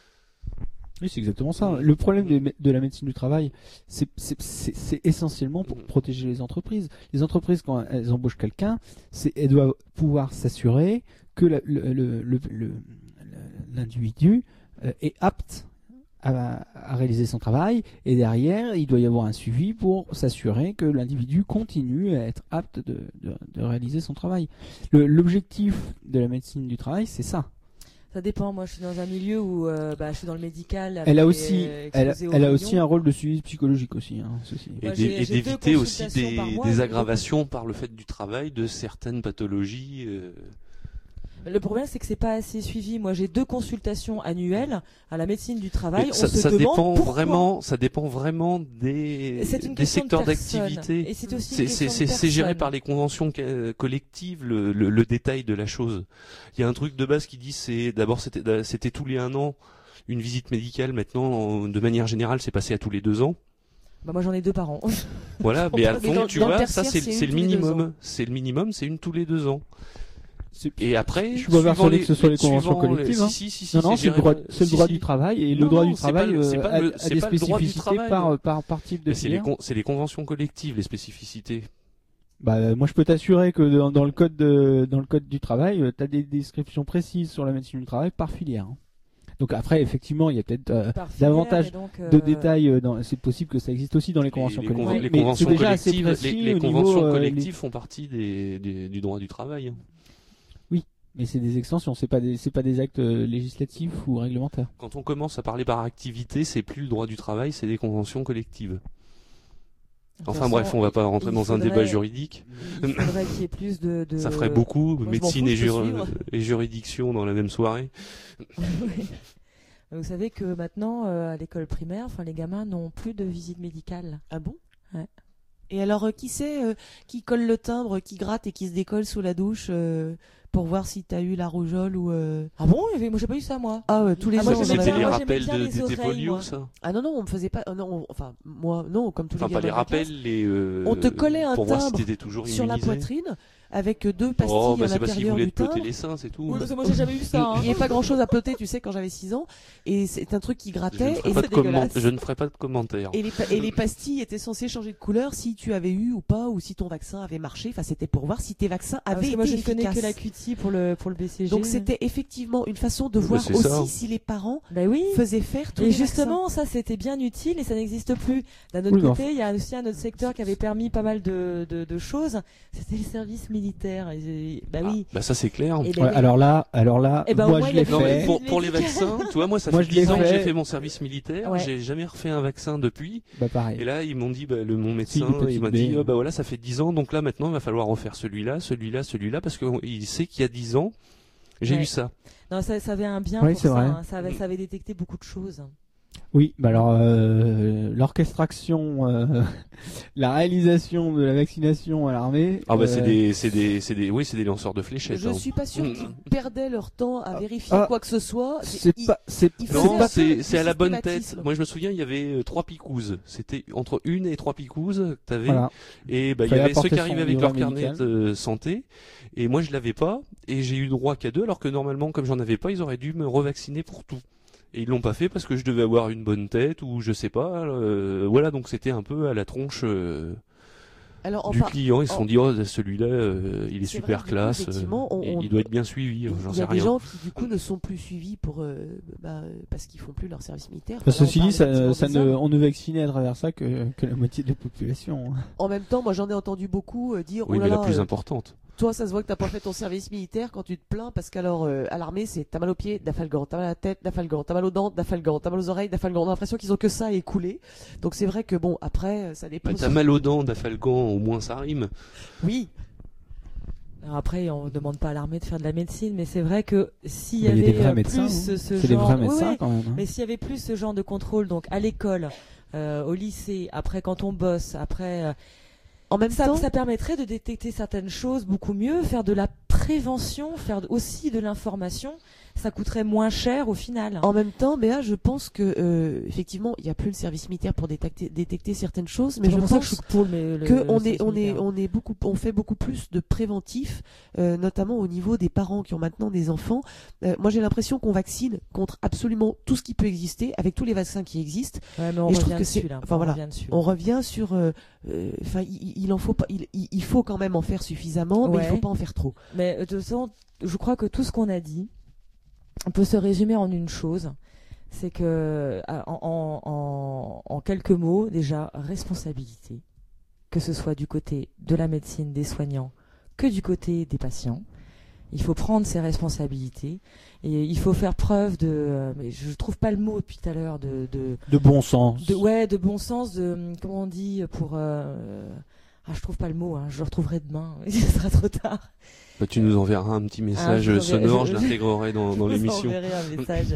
Oui, c'est exactement ça. Le problème de, de la médecine du travail, c'est c'est- c'est- c'est essentiellement pour protéger les entreprises. Les entreprises, quand elles embauchent quelqu'un, c'est- elles doivent pouvoir s'assurer que la- le- le- le- le- l'individu euh, est apte à, à réaliser son travail, et derrière, il doit y avoir un suivi pour s'assurer que l'individu continue à être apte de, de- de réaliser son travail. Le- L'objectif de la médecine du travail, c'est ça. Ça dépend. Moi, je suis dans un milieu où euh, bah, je suis dans le médical. Elle a avec, aussi, euh, elle, exposée aux elle a rayons. aussi un rôle de suivi psychologique aussi. Hein, ceci. Et Moi, d'é- j'ai- et j'ai deux d'éviter aussi consultations des, par mois, des j'ai aggravations par le fait du travail de certaines pathologies. euh. Le problème, c'est que c'est pas assez suivi. Moi, j'ai deux consultations annuelles à la médecine du travail. Mais On ça, se ça demande dépend pourquoi. vraiment, ça dépend vraiment des, C'est une des question de secteurs personne. d'activité. Et c'est aussi C'est une c'est- question de c'est- c'est géré personne. par les conventions ca- collectives, le, le, le détail de la chose. Il y a un truc de base qui dit c'est d'abord c'était c'était tous les un an une visite médicale. Maintenant, de manière générale, c'est passé à tous les deux ans. Bah, moi, j'en ai deux par an. Voilà, mais à Mais fond, dans- tu dans le vois, ça tertiaire, c'est c'est c'est une le tous les deux ans. minimum. C'est le minimum, c'est une tous les deux ans. C'est- Et après, Je suis pas persuadé que ce soit les conventions suivant collectives, les- hein. Si, si, si, Non, non, c'est le géré droit, par- c'est le si, droit si. du travail, et Non, le droit non, du c'est pas travail le- c'est euh, pas a, le- a c'est des pas le droit du spécificités travail. par, par, par type de Mais c'est les, filière. con- c'est les conventions collectives, les spécificités. Bah, euh, moi, je peux t'assurer que dans, dans le code de, dans le code du travail, tu as des descriptions précises sur la médecine du travail par filière. hein. Donc après, effectivement, il y a peut-être euh, Par filière, davantage et donc, de euh, détails. euh, dans- c'est possible que ça existe aussi dans les conventions les, les conven- collectives. les mais conventions c'est déjà assez collectives, précis les, les au niveau, conventions euh, collectives les- font partie des, des- du droit du travail. hein. Mais c'est des extensions, c'est pas des, c'est pas des actes euh, législatifs ou réglementaires. Quand on commence à parler par activité, c'est plus le droit du travail, c'est des conventions collectives. de toute Enfin façon, bref, on va pas rentrer il dans un faudrait- débat juridique. Il faudrait qu'il y ait plus de. de- Ça ferait beaucoup, Moi, je m'en médecine fous, et, je peux jur- suivre. et juridiction dans la même soirée. Oui. Vous savez que maintenant, euh, à l'école primaire, enfin, les gamins n'ont plus de visite médicale. Ah bon? Ouais. Et alors, euh, qui c'est euh, qui colle le timbre, qui gratte et qui se décolle sous la douche euh, pour voir si t'as eu la rougeole ou. Euh... Ah bon, il y avait- moi j'ai pas eu ça moi. Ah ouais, tous les Ah, ans. moi, Ouais, on en j'aimais c'était avait bien, les moi, un. j'aimais rappels bien de, les des oreilles, polio, moi. ça. Ah non non, on me faisait pas. non, on- enfin moi non, comme tous Enfin, les pas gamins les de la classe, rappels, les. euh, On te collait un pour voir si timbre t'étais toujours sur la immunisé. poitrine avec deux pastilles Oh, bah à c'est parce qu'ils l'intérieur voulaient du te ploter timbre. les seins, c'est tout. Oui, parce que moi j'ai jamais eu ça. hein. Il n'y avait pas grand chose à ploter, tu sais, quand j'avais six ans. Et c'est un truc qui Je ne, grattait. ferai Et, pas c'est de comment- dégueulasse. je ne ferai pas de commentaires. et, les, pa- et les pastilles étaient censées changer de couleur si tu avais eu ou pas, ou si ton vaccin avait marché. Enfin, c'était pour voir si tes vaccins Ah, avaient parce que moi été je connais efficaces. que la Q T pour le pour le B C G. Donc c'était effectivement une façon de Bah, voir c'est aussi ça. si les parents Bah oui. faisaient faire tous Et les justement, ça c'était bien utile et ça n'existe plus. D'un autre Oui, mais côté, il y a aussi un autre secteur qui avait permis pas mal de, de, de choses. C'était le service militaire. Et, bah oui. Ah, bah ça c'est clair. Et ben Ouais, oui. alors là, alors là, Eh ben, au moi moins, je il y a l'ai plus Non, mais fait. pour, pour les vaccins, tu vois, moi ça Moi, fait je l'ai dix ans que fait. j'ai fait mon service militaire, Ouais. j'ai jamais refait un vaccin depuis. Bah pareil. Et là, ils m'ont dit, bah, le, mon médecin, Si, le petit il m'a B. dit, oh, bah voilà, ça fait dix ans, donc là maintenant, il va falloir refaire celui-là, celui-là, celui-là, parce qu'il sait qu'il y a dix ans, j'ai Ouais. eu ça. Non, ça, ça avait un bien Oui, pour c'est ça. vrai. hein. Ça avait, ça avait détecté beaucoup de choses. Oui, bah alors euh, l'orchestration, euh, la réalisation de la vaccination à l'armée. Ah bah euh, c'est des, c'est des, c'est des, oui, c'est des lanceurs de fléchettes. Je hein. suis pas sûr Mm. qu'ils perdaient leur temps à vérifier ah, quoi que ce soit. C'est Ils- pas, c'est il c'est faisait Non, un pas. peu c'est du c'est à la bonne tête. systématisme. Moi, je me souviens, il y avait euh, trois picouses. C'était entre une et trois picouses que t'avais. Voilà. Et bah, il y Fallait avait ceux apporter qui son arrivaient avec livret leur carnet médical. de santé. Et moi, je l'avais pas. Et j'ai eu droit qu'à deux, alors que normalement, comme j'en avais pas, ils auraient dû me revacciner pour tout. Et ils l'ont pas fait parce que je devais avoir une bonne tête ou je sais pas. euh, voilà, donc c'était un peu à la tronche euh, Alors, en du par- client. Ils se en- sont dit, oh, celui-là, euh, il est C'est super vrai que du coup, classe. effectivement, on- et on- il doit être bien suivi. il J'en y sais a des rien. gens qui du coup ne sont plus suivis pour euh, bah, parce qu'ils font plus leur service militaire. Parce Enfin, que là, on ceci dit, parle ça, effectivement ça des ne, hommes. on ne vaccinait à travers ça que, que la moitié de la population. En même temps, moi j'en ai entendu beaucoup euh, dire Oui, oh là mais la là, plus euh, importante. toi ça se voit que t'as pas fait ton service militaire quand tu te plains parce qu'alors euh, à l'armée c'est t'as mal aux pieds, d'afalgan, t'as mal à la tête, d'afalgan, t'as mal aux dents, d'afalgan, t'as mal aux oreilles, d'afalgan. On a l'impression qu'ils ont que ça à écouler. Donc c'est vrai que bon après euh, ça dépend. Bah, t'as mal aux dents, d'Afalgan, au moins ça rime. Oui. Alors après, on ne demande pas à l'armée de faire de la médecine, mais c'est vrai que s'il y Mais il y a avait des vrais euh, médecins, plus hein. ce C'est des genre, vrais Oui, médecins oui. quand même. hein. Mais s'il y avait plus ce genre de contrôle, donc à l'école, euh, au lycée, après quand on bosse, après, euh, En même ça, temps, ça permettrait de détecter certaines choses beaucoup mieux, faire de la prévention, faire aussi de l'information. Ça coûterait moins cher au final. en même temps, Béa, je pense que euh, effectivement il y a plus le service militaire pour détecter, détecter certaines choses, mais C'est je pour ça que pense je suis pour le, le- que le on service est on est militaire. on est beaucoup on fait beaucoup plus de préventif, euh, notamment au niveau des parents qui ont maintenant des enfants. Euh, moi j'ai l'impression qu'on vaccine contre absolument tout ce qui peut exister avec tous les vaccins qui existent. Ouais, mais on et je trouve revient que c'est- dessus là. enfin, on voilà. revient dessus. On revient sur euh, euh, enfin il, il en faut pas il, il- il faut quand même en faire suffisamment, mais Ouais. il faut pas en faire trop. Mais de toute façon, je crois que tout ce qu'on a dit, on peut se résumer en une chose, c'est que en, en, en, en quelques mots, déjà, responsabilité, que ce soit du côté de la médecine, des soignants, que du côté des patients. Il faut prendre ses responsabilités et il faut faire preuve de, euh, mais je trouve pas le mot depuis tout à l'heure, de, de, De bon sens. de, ouais, de bon sens, de, comment on dit, pour, euh, ah, je trouve pas le mot, hein, je le retrouverai demain, il sera trop tard. Bah, tu nous enverras un petit message je vous enverrai- sonore, je- je l'intégrerai dans, dans Je vous l'émission. enverrai un message.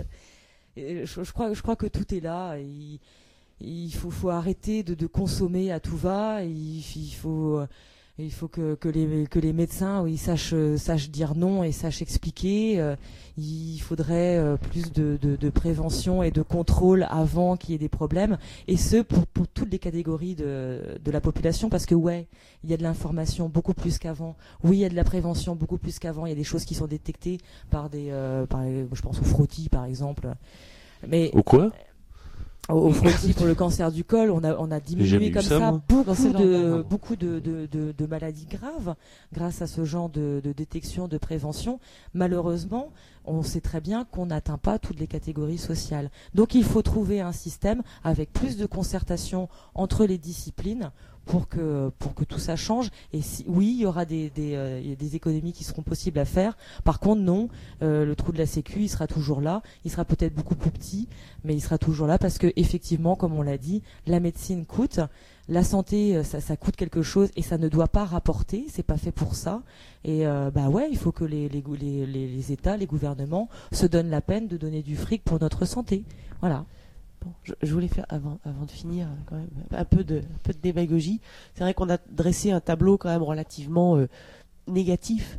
Et je, je crois, je crois que tout est là. Il, il faut, faut arrêter de, de consommer à tout va. Il, il faut, il faut que, que les, que les médecins, oui, sachent, sachent dire non et sachent expliquer. Euh, Il faudrait euh, plus de, de, de prévention et de contrôle avant qu'il y ait des problèmes. Et ce, pour, pour toutes les catégories de, de la population, parce que ouais, il y a de l'information beaucoup plus qu'avant. Oui, il y a de la prévention beaucoup plus qu'avant. Il y a des choses qui sont détectées par des, euh, par, je pense au frottis par exemple. Mais Au quoi? au, au frottis pour le cancer du col, on a, on a jamais diminué eu comme ça, ça, moi. beaucoup Cancer de, lambert. beaucoup de, de, de, de maladies graves grâce à ce genre de, de détection, de prévention. Malheureusement, on sait très bien qu'on n'atteint pas toutes les catégories sociales. Donc il faut trouver un système avec plus de concertation entre les disciplines pour que, pour que tout ça change. Et si, oui, il y aura des, des, euh, il y a des économies qui seront possibles à faire. Par contre, non, euh, le trou de la Sécu, il sera toujours là. Il sera peut-être beaucoup plus petit, mais il sera toujours là parce que effectivement, comme on l'a dit, la médecine coûte. La santé, ça, ça coûte quelque chose et ça ne doit pas rapporter. C'est pas fait pour ça. Et euh, bah ouais, il faut que les, les, les, les, les États, les gouvernements se donnent la peine de donner du fric pour notre santé. Voilà. Bon, je, je voulais faire avant, avant de finir quand même un peu de, un peu de démagogie. C'est vrai qu'on a dressé un tableau quand même relativement euh, négatif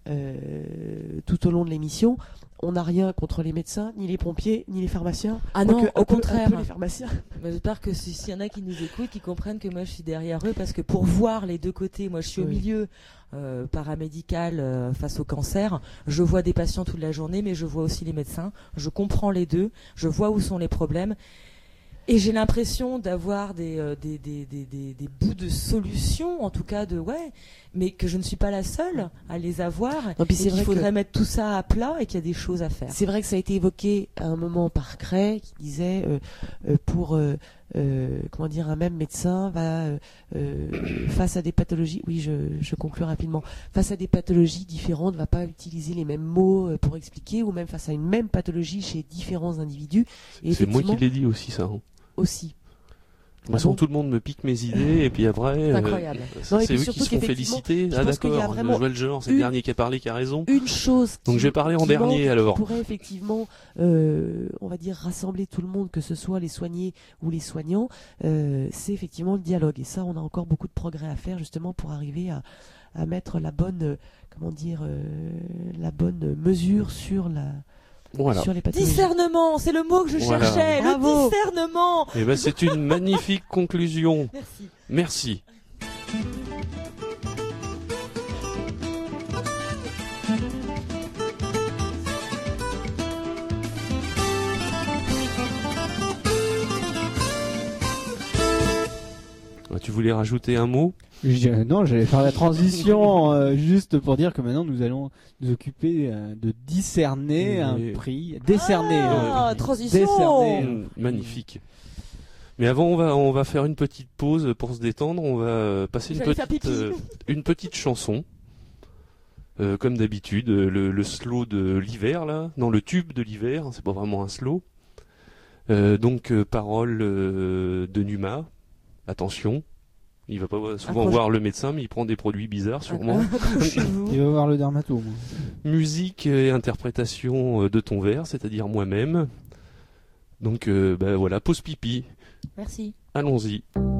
euh, tout au long de l'émission, on n'a rien contre les médecins, ni les pompiers, ni les pharmaciens. Ah non, Quoique, au un peu- contraire. un peu les pharmaciens. Bah, J'espère que si- s'il y en a qui nous écoutent, qui comprennent que moi je suis derrière eux, parce que pour voir les deux côtés, moi je suis au Oui. milieu euh, paramédical euh, face au cancer, je vois des patients toute la journée, mais je vois aussi les médecins, je comprends les deux, je vois où sont les problèmes. Et j'ai l'impression d'avoir des, euh, des, des, des, des, des bouts de solutions, en tout cas de ouais, mais que je ne suis pas la seule à les avoir. Non, puis et c'est qu'il vrai faudrait que- mettre tout ça à plat et qu'il y a des choses à faire. C'est vrai que ça a été évoqué à un moment par Cray qui disait euh, euh, pour euh, euh, comment dire un même médecin va euh, euh, face à des pathologies, oui je, je conclue rapidement, face à des pathologies différentes va pas utiliser les mêmes mots euh, pour expliquer, ou même face à une même pathologie chez différents individus. Et C'est moi qui effectivement, l'ai dit aussi, ça. hein. aussi. De toute façon, bon tout le monde me pique mes idées, et puis après, C'est euh, incroyable. c'est Non, et c'est puis eux qui surtout se font qu'effectivement, féliciter. je Ah pense qu'il y a d'accord, vraiment Joël Jean, c'est une- le dernier qui a parlé, qui a raison. Une chose Donc qui- je vais parler en qui dernier, manque, alors. qui pourrait effectivement, euh, on va dire, rassembler tout le monde, que ce soit les soignés ou les soignants, euh, c'est effectivement le dialogue. Et ça, on a encore beaucoup de progrès à faire justement pour arriver à, à mettre la bonne, euh, comment dire, euh, la bonne mesure sur la, Voilà. sur les pathologies. Discernement, c'est le mot que je Voilà. cherchais, Bravo. le discernement. Et ben, c'est une magnifique conclusion. Merci. Merci. Ah, Tu voulais rajouter un mot? Je- euh, non, j'allais faire la transition euh, juste pour dire que maintenant nous allons nous occuper euh, de discerner Oui. un prix, décerner. Ah, euh, transition. décerner. Mmh, magnifique. Mais avant, on va on va faire une petite pause pour se détendre. On va euh, passer une J'allais faire petite pipi. euh, une petite chanson. Euh, comme d'habitude, euh, le, le slow de l'hiver là, non le tube de l'hiver, c'est pas vraiment un slow. Euh, donc euh, parole euh, de Numa. Attention, il va pas souvent Accroche- voir le médecin, mais il prend des produits bizarres sûrement. Accrochez-vous. Il va voir le dermato. moi. Musique et interprétation euh, de ton vers, c'est-à-dire moi-même. Donc euh, bah, voilà, pause pipi. Merci. Allons-y.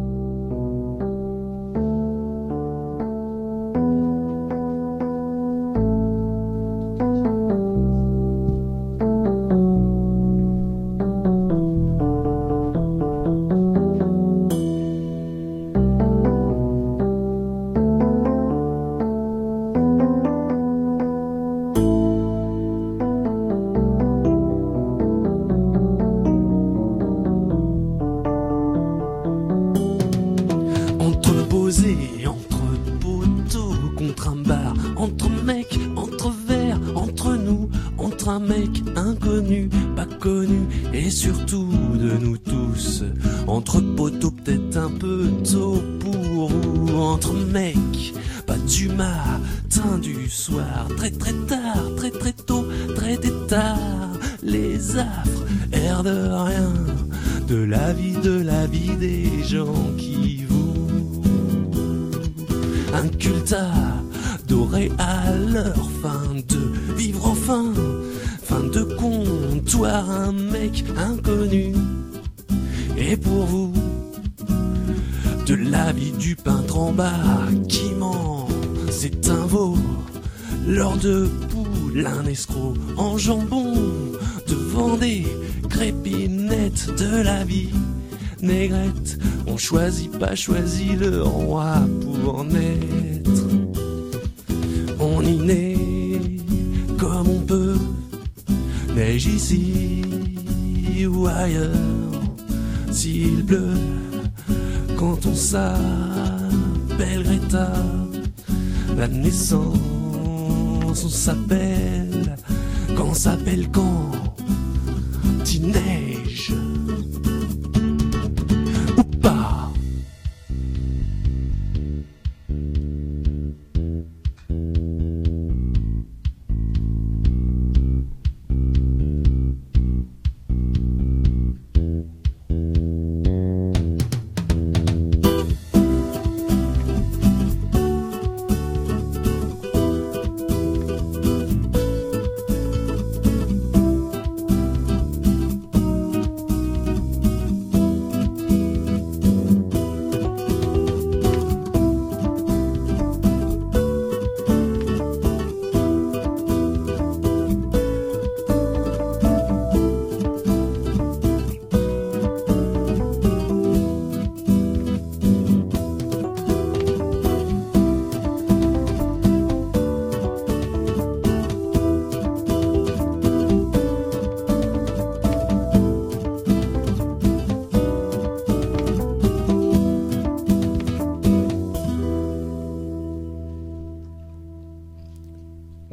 Entreposé entre poteaux contre un bar, entre mecs, entre verres, entre nous, entre un mec inconnu, pas connu, et surtout de nous tous. Entre poteaux peut-être un peu tôt pour vous, entre mecs, pas du matin, du soir, très très tard, très très tôt, très tard, les affres, air de rien, de la vie, de la vie des gens qui vous inculta doré à leur fin de vivre enfin, fin de comptoir, un mec inconnu. Et pour vous, de la vie du peintre en bas qui ment, c'est un veau, l'or de poule, un escroc en jambon, devant des crépinettes de la vie. Négrette, on choisit pas choisi le roi pour naître. On y naît comme on peut, neige ici ou ailleurs. S'il pleut quand on s'appelle Greta, la naissance on s'appelle quand s'appelle quand il neige. Ou pas.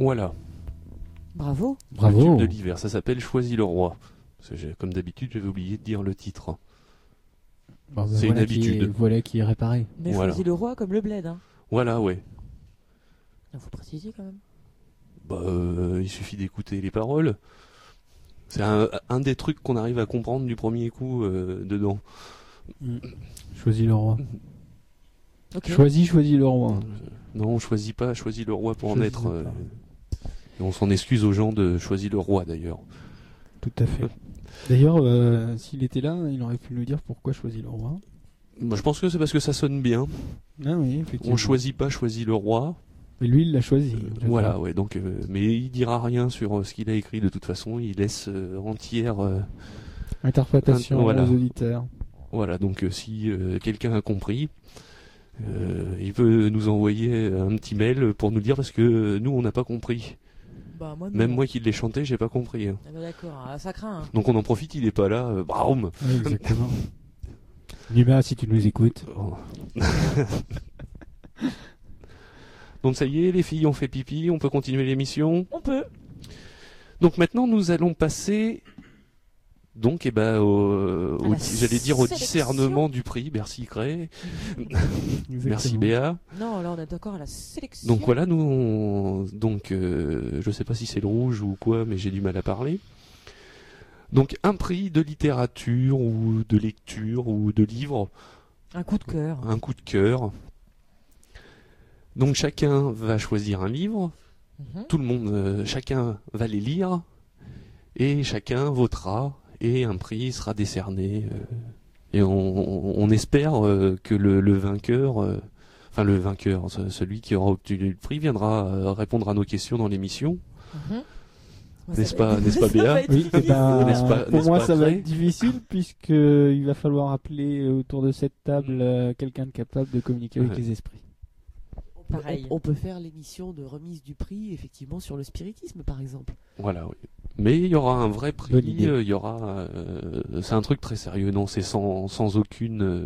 Voilà. Bravo. Le Bravo. tube de l'hiver, ça s'appelle Choisis le roi. Parce que j'ai- comme d'habitude, j'avais oublié de dire le titre. Bon, bah, c'est voilà une qui est- habitude. voilà qui est réparé. Mais Voilà. choisis le roi comme le bled. Hein. Voilà, ouais. Il faut préciser quand même. Bah, euh, il suffit d'écouter les paroles. C'est un, un des trucs qu'on arrive à comprendre du premier coup euh, dedans. Mm. Choisis le roi. Ok. Choisis, choisis le roi. Euh, non, on choisit pas, choisit le roi pour en Choisis être. le euh, roi. et on s'en excuse aux gens de choisir le roi d'ailleurs. Tout à fait. D'ailleurs, euh, s'il était là, il aurait pu nous dire pourquoi choisis le roi. Moi, je pense que c'est parce que ça sonne bien. Ah oui, effectivement. On choisit pas, choisit le roi. Mais lui, il l'a choisi. Euh, voilà, ouais. Donc, euh, mais il dira rien sur euh, ce qu'il a écrit de toute façon. Il laisse euh, entière. euh, Interprétation Un- voilà. aux auditeurs. Voilà. Donc, euh, si euh, quelqu'un a compris, euh, il peut nous envoyer un petit mail pour nous le dire parce que euh, nous, on n'a pas compris. Bah, moi, non. Même moi qui l'ai chanté, j'ai pas compris. hein. Ah bah d'accord, ah, ça craint. hein. Donc, on en profite. Il est pas là. Euh, Braum. Oui, exactement. Numa, si tu nous écoutes. Oh. Donc ça y est, les filles ont fait pipi, on peut continuer l'émission. On peut. Donc maintenant nous allons passer donc eh ben au, À au- la j'allais dire au sélection. discernement du prix, merci Cré, merci Exactement. Béa. Non, là on est d'accord à la sélection. Donc voilà, nous on- donc euh, je sais pas si c'est le rouge ou quoi, mais j'ai du mal à parler. Donc un prix de littérature ou de lecture ou de livre, Un coup de cœur. un coup de cœur. Donc chacun va choisir un livre. Mhm. Tout le monde, euh, chacun va les lire et chacun votera et un prix sera décerné. euh, et on, on espère euh, que le, le vainqueur, euh, enfin le vainqueur, ce- celui qui aura obtenu le prix, viendra euh, répondre à nos questions dans l'émission. Mhm. Moi, N'est-ce ça pas- va être- n'est-ce pas, ça Béa va être Oui, et difficile. ben, N'est-ce pas- pour n'est-ce moi pas ça va vrai être difficile puisque il va falloir appeler autour de cette table euh, quelqu'un de capable de communiquer avec Ouais. les esprits. Pareil. On, on peut faire l'émission de remise du prix, effectivement, sur le spiritisme, par exemple. Voilà, oui. Mais il y aura un vrai prix. Bonne idée. euh, Il y aura, euh, c'est un truc très sérieux. Non, c'est sans, sans aucune. euh,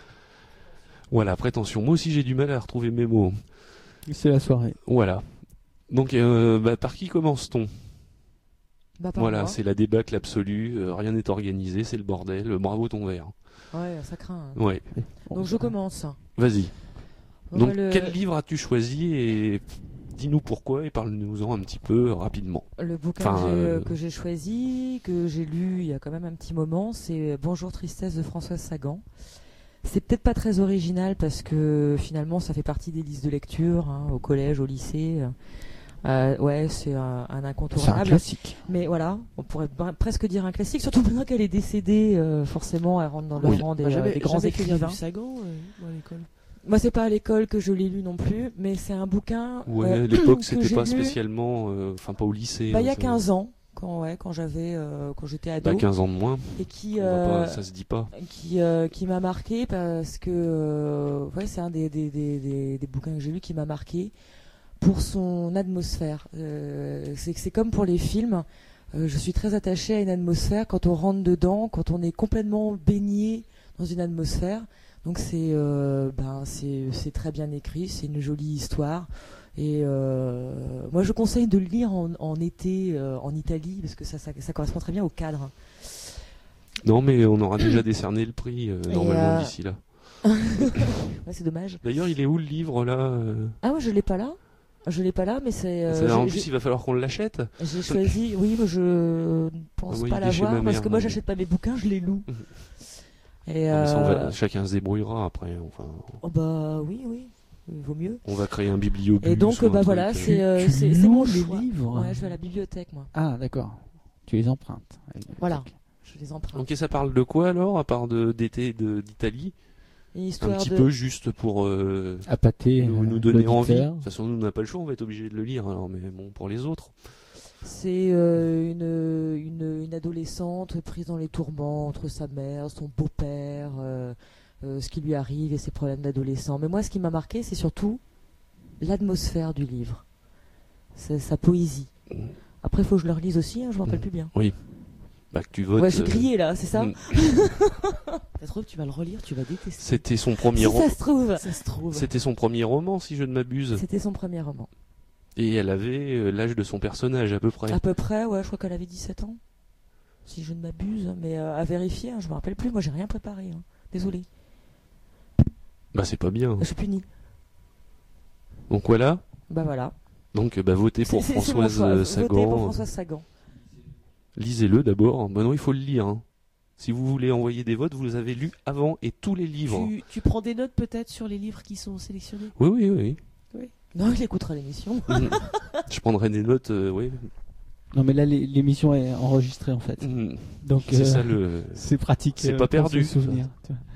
Voilà, prétention. Moi aussi, j'ai du mal à retrouver mes mots. C'est la soirée. Voilà. Donc, euh, bah, par qui commence-t-on? Bah, par Voilà, moi. c'est la débâcle absolue. euh, rien n'est organisé, c'est le bordel. euh, Bravo ton verre. Ouais, ça craint. hein. Ouais. Donc je commence. Vas-y. On Donc, va le... quel livre as-tu choisi et dis-nous pourquoi et parle-nous-en un petit peu rapidement. Le bouquin Enfin, que j'ai- euh, que j'ai choisi, que j'ai lu il y a quand même un petit moment, c'est Bonjour Tristesse de Françoise Sagan. C'est peut-être pas très original parce que finalement ça fait partie des listes de lecture hein, au collège, au lycée. Euh, ouais, c'est un, un C'est un incontournable. classique. Mais voilà, on pourrait br- presque dire un classique, surtout maintenant qu'elle est décédée. euh, forcément, elle rentre dans le Oui. rang des, Moi, euh, jamais- des grands jamais fait lire écrivains. du Sagan, euh, moi, à l'école. Moi, c'est pas à l'école que je l'ai lu non plus, mais c'est un bouquin. Ouais, euh, à l'époque, que c'était j'ai pas lu, spécialement. euh, Enfin, pas au lycée. Bah, il y hein, a ça- quinze ans, quand ouais, quand j'avais, euh, quand j'étais ado, Bah, quinze ans de moins. et qui, On va euh, pas- ça se dit pas. qui, euh, qui m'a marqué parce que, euh, ouais, c'est un des, des, des, des, des bouquins que j'ai lu qui m'a marqué pour son atmosphère. Euh, c'est que c'est comme pour les films. Euh, je suis très attachée à une atmosphère quand on rentre dedans, quand on est complètement baigné dans une atmosphère. Donc c'est euh, ben c'est c'est très bien écrit, c'est une jolie histoire. Et euh, moi je conseille de le lire en, en été euh, en Italie parce que ça, ça ça correspond très bien au cadre. Non, mais on aura déjà décerné le prix euh, Et, normalement euh, d'ici là. Ouais, c'est dommage. D'ailleurs, il est où le livre là euh Ah ouais, je l'ai pas là. Je l'ai pas là, mais c'est. euh, Ça, En j'ai- plus, j'ai- il va falloir qu'on l'achète. J'ai choisi, oui, mais je ne pense Ah oui, pas il est chez l'avoir ma parce mère, que moi mais- j'achète pas mes bouquins, je les loue. Et Non, mais ça, on va- euh, chacun se débrouillera après. Enfin, oh bah oui, oui, il vaut mieux. on va créer un bibliobus. Et donc ou un bah truc, voilà, euh, c'est euh, Tu c'est c'est loues mon les choix. livres Ouais, je vais à la bibliothèque moi. Ah, d'accord. Tu les empruntes. à la bibliothèque. Voilà. Je les emprunte. Ok, ça parle de quoi alors, à part de d'été de- d'Italie? Une Un histoire petit de. peu juste pour euh, À pâter. nous, euh, nous donner envie. De l'auditeur. toute façon, nous on n'a pas le choix, on va être obligé de le lire. Alors, mais bon, pour les autres. C'est euh, une, une une adolescente prise dans les tourments entre sa mère, son beau-père, euh, euh, ce qui lui arrive et ses problèmes d'adolescent. Mais moi, ce qui m'a marqué, c'est surtout l'atmosphère du livre, c'est sa poésie. Après, il faut que je le relise aussi, hein, je me rappelle Mm. plus bien. Bah, que tu votes. Ouais, j'ai euh, grillé là, c'est ça mm. Ça se trouve, tu vas le relire, tu vas détester. C'était son premier Si roman. ça se trouve. Ça se trouve. C'était son premier roman, si je ne m'abuse. C'était son premier roman. Et elle avait euh, l'âge de son personnage à peu près. À peu près, ouais, je crois qu'elle avait dix-sept ans. Si je ne m'abuse, mais euh, à vérifier, hein, je me rappelle plus, moi j'ai rien préparé. Hein. Désolé. Bah c'est pas bien. Je suis punie. Donc voilà. Bah voilà. Donc bah votez pour C'est- c'est- c'est mon Françoise choix. euh, Votez pour Sagan. Françoise Sagan. Lisez-le d'abord. Bah non, il faut le lire. Hein. Si vous voulez envoyer des votes, vous les avez lus avant et tous les livres. Tu, tu prends des notes peut-être sur les livres qui sont sélectionnés? Oui, oui, oui. Non, il écoutera l'émission. Mm. Je prendrai des notes, euh, oui. Non, mais là, l'é- l'émission est enregistrée en fait. Mm. Donc, C'est euh, ça le. c'est pratique. C'est euh, pas pour perdu, se souvenir. Tu vois.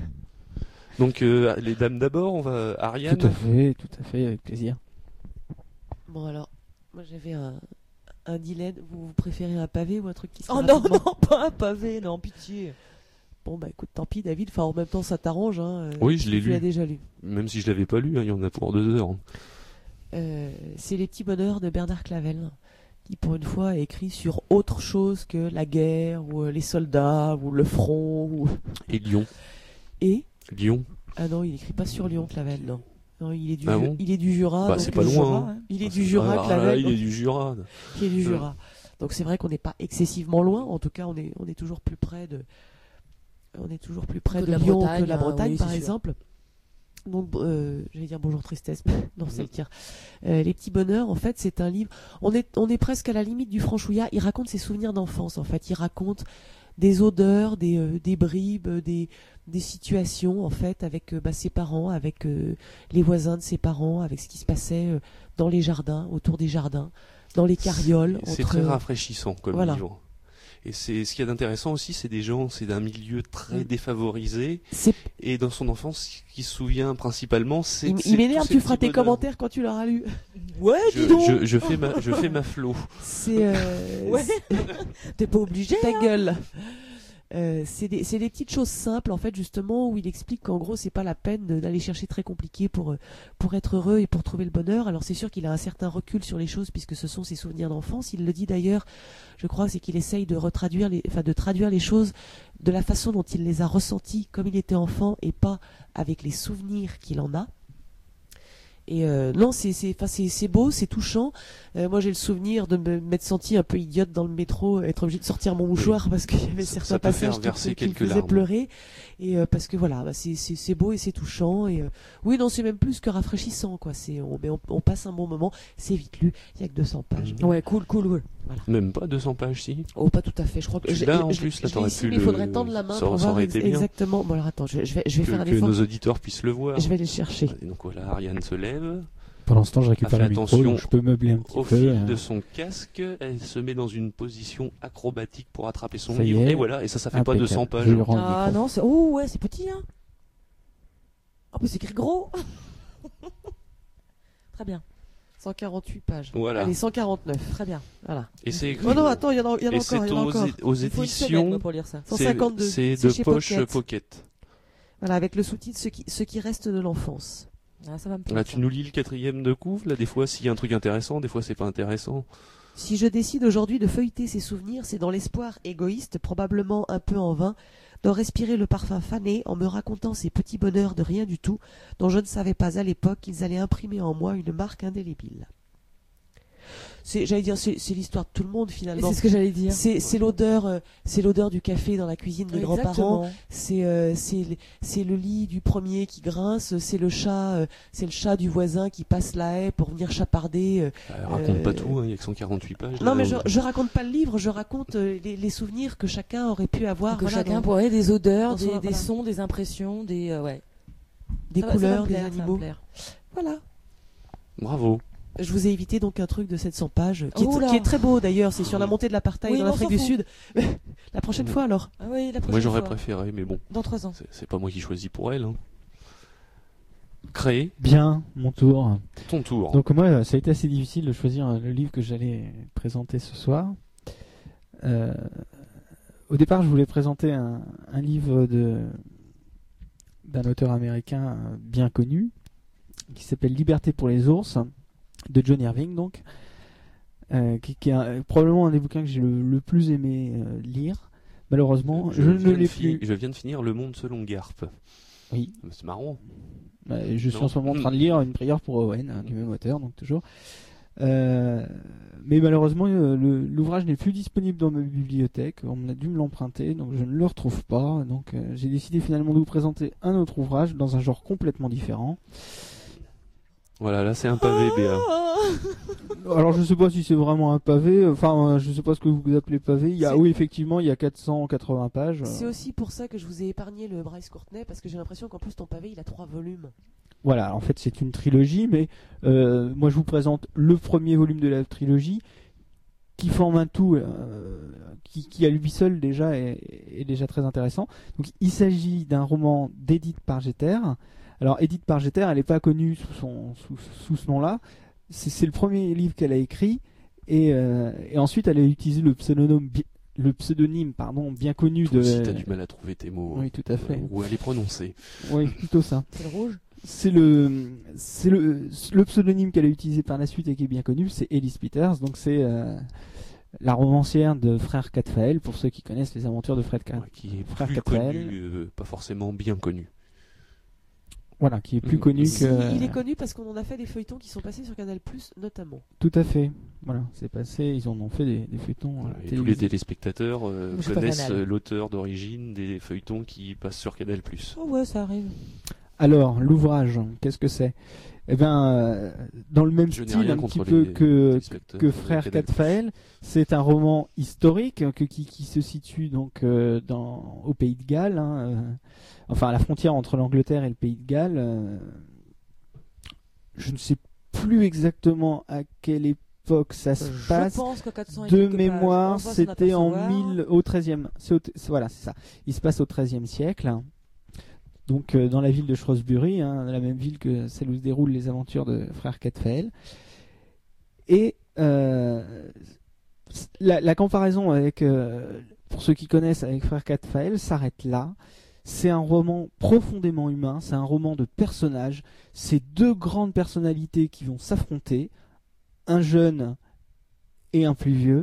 Donc euh, les dames d'abord, on va Ariane. Tout à fait, tout à fait, avec plaisir. Bon alors, moi j'avais un, un dilemme. Vous, vous préférez un pavé ou un truc qui se Oh fait non, rapidement? non, pas un pavé, non, pitié. Bon bah écoute, tant pis David. Enfin en même temps ça t'arrange. Hein, euh, Oui, je si l'ai tu lu. l'as déjà lu. Même si je l'avais pas lu, hein, il y en a pour deux heures. Euh, c'est Les petits bonheurs de Bernard Clavel, qui pour une fois a écrit sur autre chose que la guerre ou euh, les soldats ou le front ou... Et Lyon. Et Lyon. ah non, il écrit pas sur Lyon Clavel, non. Non, il est du Ah Ju- bon il est du Jura. Bah donc c'est pas le loin. Jura, Hein. Il est Ah, du c'est- Jura ah, là, Clavel. il donc- est du Jura. qui est du Jura. Donc c'est vrai qu'on n'est pas excessivement loin. En tout cas, on est on est toujours plus près de on est toujours plus près Que de, de la Lyon Bretagne, que de la hein, Bretagne oui, par c'est sûr. exemple. Donc euh, j'allais dire bonjour tristesse, mais non c'est Mhm. le tir. Euh, Les petits bonheurs, en fait, c'est un livre. On est on est presque à la limite du franchouillard. Il raconte ses souvenirs d'enfance. En fait, il raconte des odeurs, des euh, des bribes, des des situations en fait avec euh, bah, ses parents, avec euh, les voisins de ses parents, avec ce qui se passait euh, dans les jardins, autour des jardins, dans les carrioles. C'est entre- très rafraîchissant comme Voilà. livre. Et c'est ce qu'il y a d'intéressant aussi, c'est des gens, c'est d'un milieu très Mm. défavorisé. C'est Et dans son enfance, ce qui se souvient principalement, c'est. Il, c'est il m'énerve, tous ces tu feras petits tes bonheurs. commentaires quand tu l'auras lu. Ouais, Je, dis donc. je, je fais ma, je fais ma flow. C'est euh, Ouais. T'es pas obligé. ta gueule. Euh, c'est des, c'est des petites choses simples en fait justement où il explique qu'en gros c'est pas la peine de- d'aller chercher très compliqué pour euh, pour être heureux et pour trouver le bonheur. Alors c'est sûr qu'il a un certain recul sur les choses puisque ce sont ses souvenirs d'enfance. Il le dit d'ailleurs, je crois, c'est qu'il essaye de retraduire les, enfin de traduire les choses de la façon dont il les a ressenties comme il était enfant et pas avec les souvenirs qu'il en a. Et euh, non, c'est c'est enfin c'est c'est beau, c'est touchant. Euh, moi, j'ai le souvenir de me m'être senti un peu idiote dans le métro, être obligé de sortir mon mouchoir parce qu'il y avait Ça- certains ça peut faire passages qui, verser me- qui me quelques faisaient larmes. pleurer. Et euh, parce que voilà, bah, c'est c'est c'est beau et c'est touchant. Et euh, oui, non, c'est même plus que rafraîchissant, quoi. C'est on, mais on, on passe un bon moment. C'est vite lu. Il y a que deux cents pages. Mhm. Ouais, cool, cool, cool. Même pas deux cents pages, si. Oh, pas tout à fait. Je crois que Tu je- l'as, je- en je- plus, là, je l'ai t'aurais ici, pu mais il le- faudrait tendre la main ça- pour ça voir aurait été ex- bien. exactement. Bon alors attends, je, vais- je vais je vais Que, faire un que effort. nos auditeurs puissent le voir. Je vais aller le chercher. Et donc voilà, Ariane se lève. Pour l'instant, je récupère fait le micro, attention donc je peux meubler un petit Au peu. fil euh. de son casque, elle se met dans une position acrobatique pour attraper son Ça y livre. est. Et voilà, et ça, ça fait pas Impeccable. deux cents pages. Je lui rends le Ah micro. non, c'est... Oh ouais, c'est petit, hein. Oh, mais c'est écrit gros. Très bien, cent quarante-huit pages. Voilà. Allez, cent quarante-neuf. très bien. Voilà. Et c'est écrit. Oh non, attends, il y en a, il y en a et encore, c'est il y en a aux, encore. aux Il faut une semaine éditions. moi, pour lire ça. cent c'est- cinquante-deux. C'est C'est de chez poche Pocket. Pocket. Voilà, avec le sous-titre ce qui, ce qui reste de l'enfance. Ah, ça va me plaire. Là, tu nous lis le quatrième de couve. Là, des fois, s'il y a un truc intéressant, des fois, c'est pas intéressant. Si je décide aujourd'hui de feuilleter ces souvenirs, c'est dans l'espoir égoïste, probablement un peu en vain, d'en respirer le parfum fané en me racontant ces petits bonheurs de rien du tout, dont je ne savais pas à l'époque qu'ils allaient imprimer en moi une marque indélébile. C'est, j'allais dire, c'est, c'est l'histoire de tout le monde Et finalement. c'est ce que j'allais dire. C'est, c'est l'odeur, euh, c'est l'odeur du café dans la cuisine des grands-parents. Exactement. C'est, euh, c'est, le- c'est le lit du premier qui grince. C'est le chat, euh, c'est le chat du voisin qui passe la haie pour venir chaparder. euh, Elle raconte Euh, pas tout, hein, il y a que cent quarante-huit pages. Non, là, mais où- je, je raconte pas le livre, je raconte euh, les, les souvenirs que chacun aurait pu avoir. Que voilà, chacun dans- pourrait des odeurs, dans son- des, des voilà. sons, des impressions, des euh, ouais. des Ça va- ça va couleurs, me des plaire, ça va me animaux. plaire. Voilà. Bravo. Je vous ai évité donc un truc de sept cents pages, qui, est, Oula. qui est très beau d'ailleurs. C'est sur la montée de l'apartheid Oui, en mais on Afrique s'en du fout. Sud. La prochaine Oui. fois alors. Ah oui, la prochaine Moi, j'aurais fois. préféré, mais bon, Dans trois ans. c'est c'est pas moi qui choisis pour elle. Hein. Créer Bien, mon tour. ton tour. Donc moi, ça a été assez difficile de choisir euh, le livre que j'allais présenter ce soir. Euh, au départ, je voulais présenter un, un livre de d'un auteur américain euh, bien connu qui s'appelle Liberté pour les ours de John Irving, donc euh, qui, qui est un- probablement un des bouquins que j'ai le, le plus aimé euh, lire. Malheureusement, je, viens ne de l'ai fi- plus. Je viens de finir Le Monde selon Garp. Oui. C'est marrant. Euh, je suis Non. en ce moment en train de lire Une prière pour Owen, hein, du même auteur, donc toujours. Euh, mais malheureusement, euh, le- l'ouvrage n'est plus disponible dans ma bibliothèque. On a dû me l'emprunter, donc je ne le retrouve pas. Donc euh, j'ai décidé finalement de vous présenter un autre ouvrage dans un genre complètement différent. Voilà, là c'est un pavé B A. Alors je sais pas si c'est vraiment un pavé. Enfin, euh, je sais pas ce que vous appelez pavé. Il y a, C'est- oui, effectivement, il y a quatre cent quatre-vingts pages. C'est aussi pour ça que je vous ai épargné le Bryce Courtenay, parce que j'ai l'impression qu'en plus ton pavé il a trois volumes. Voilà, en fait c'est une trilogie, mais euh, moi je vous présente le premier volume de la trilogie qui forme un tout euh, qui, qui à lui seul déjà est, est déjà très intéressant. Donc il s'agit d'un roman d'Edith Pargeter. Alors Edith Pargeter, elle n'est pas connue sous, son, sous, sous ce nom-là. C'est, c'est le premier livre qu'elle a écrit et, euh, et ensuite elle a utilisé le pseudonyme, bi- le pseudonyme pardon, bien connu Toi de... aussi t'as du mal à trouver tes mots. Oui, tout à fait. Ou à les prononcer. Oui, plutôt ça. C'est le rouge. C'est le, c'est le, le pseudonyme qu'elle a utilisé par la suite et qui est bien connu, c'est Elise Peters. Donc c'est euh, la romancière de Frère Cadfael, pour ceux qui connaissent les aventures de Fred Cadfael. Ouais, qui est Frère plus Cadfael. connu, euh, pas forcément bien connu. Voilà, qui est plus Mhm. connu Si, que. il est connu parce qu'on en a fait des feuilletons qui sont passés sur Canal Plus notamment. Tout à fait. Voilà, c'est passé. Ils en ont fait des, des feuilletons. Voilà, euh, et tous les télévisés. téléspectateurs euh, Je suis pas connaissent Canal. euh, l'auteur d'origine des feuilletons qui passent sur Canal plus. Oh ouais, ça arrive. Alors, l'ouvrage, qu'est-ce que c'est? Eh bien, euh, dans le même Je n'ai style rien un contre petit peu les que, téléspectateurs que de Frère Canal+. Cadfael, c'est un roman historique que, qui, qui se situe donc euh, dans, au Pays de Galles, hein, euh, enfin à la frontière entre l'Angleterre et le Pays de Galles. euh, je ne sais plus exactement à quelle époque ça se Je passe. pense que quatre cents et De quelques pages, mémoire, on va s'en c'était en apercevoir. mille au treizième. C'est au- c'est- voilà, c'est ça. Il se passe au treizième siècle. Donc euh, dans la ville de Shrewsbury, hein, la même ville que celle où se déroulent les aventures de Frère Cadfael. Et euh, la, la comparaison avec, euh, pour ceux qui connaissent, avec Frère Cadfael s'arrête là. C'est un roman profondément humain, c'est un roman de personnages. C'est deux grandes personnalités qui vont s'affronter, un jeune et un plus vieux.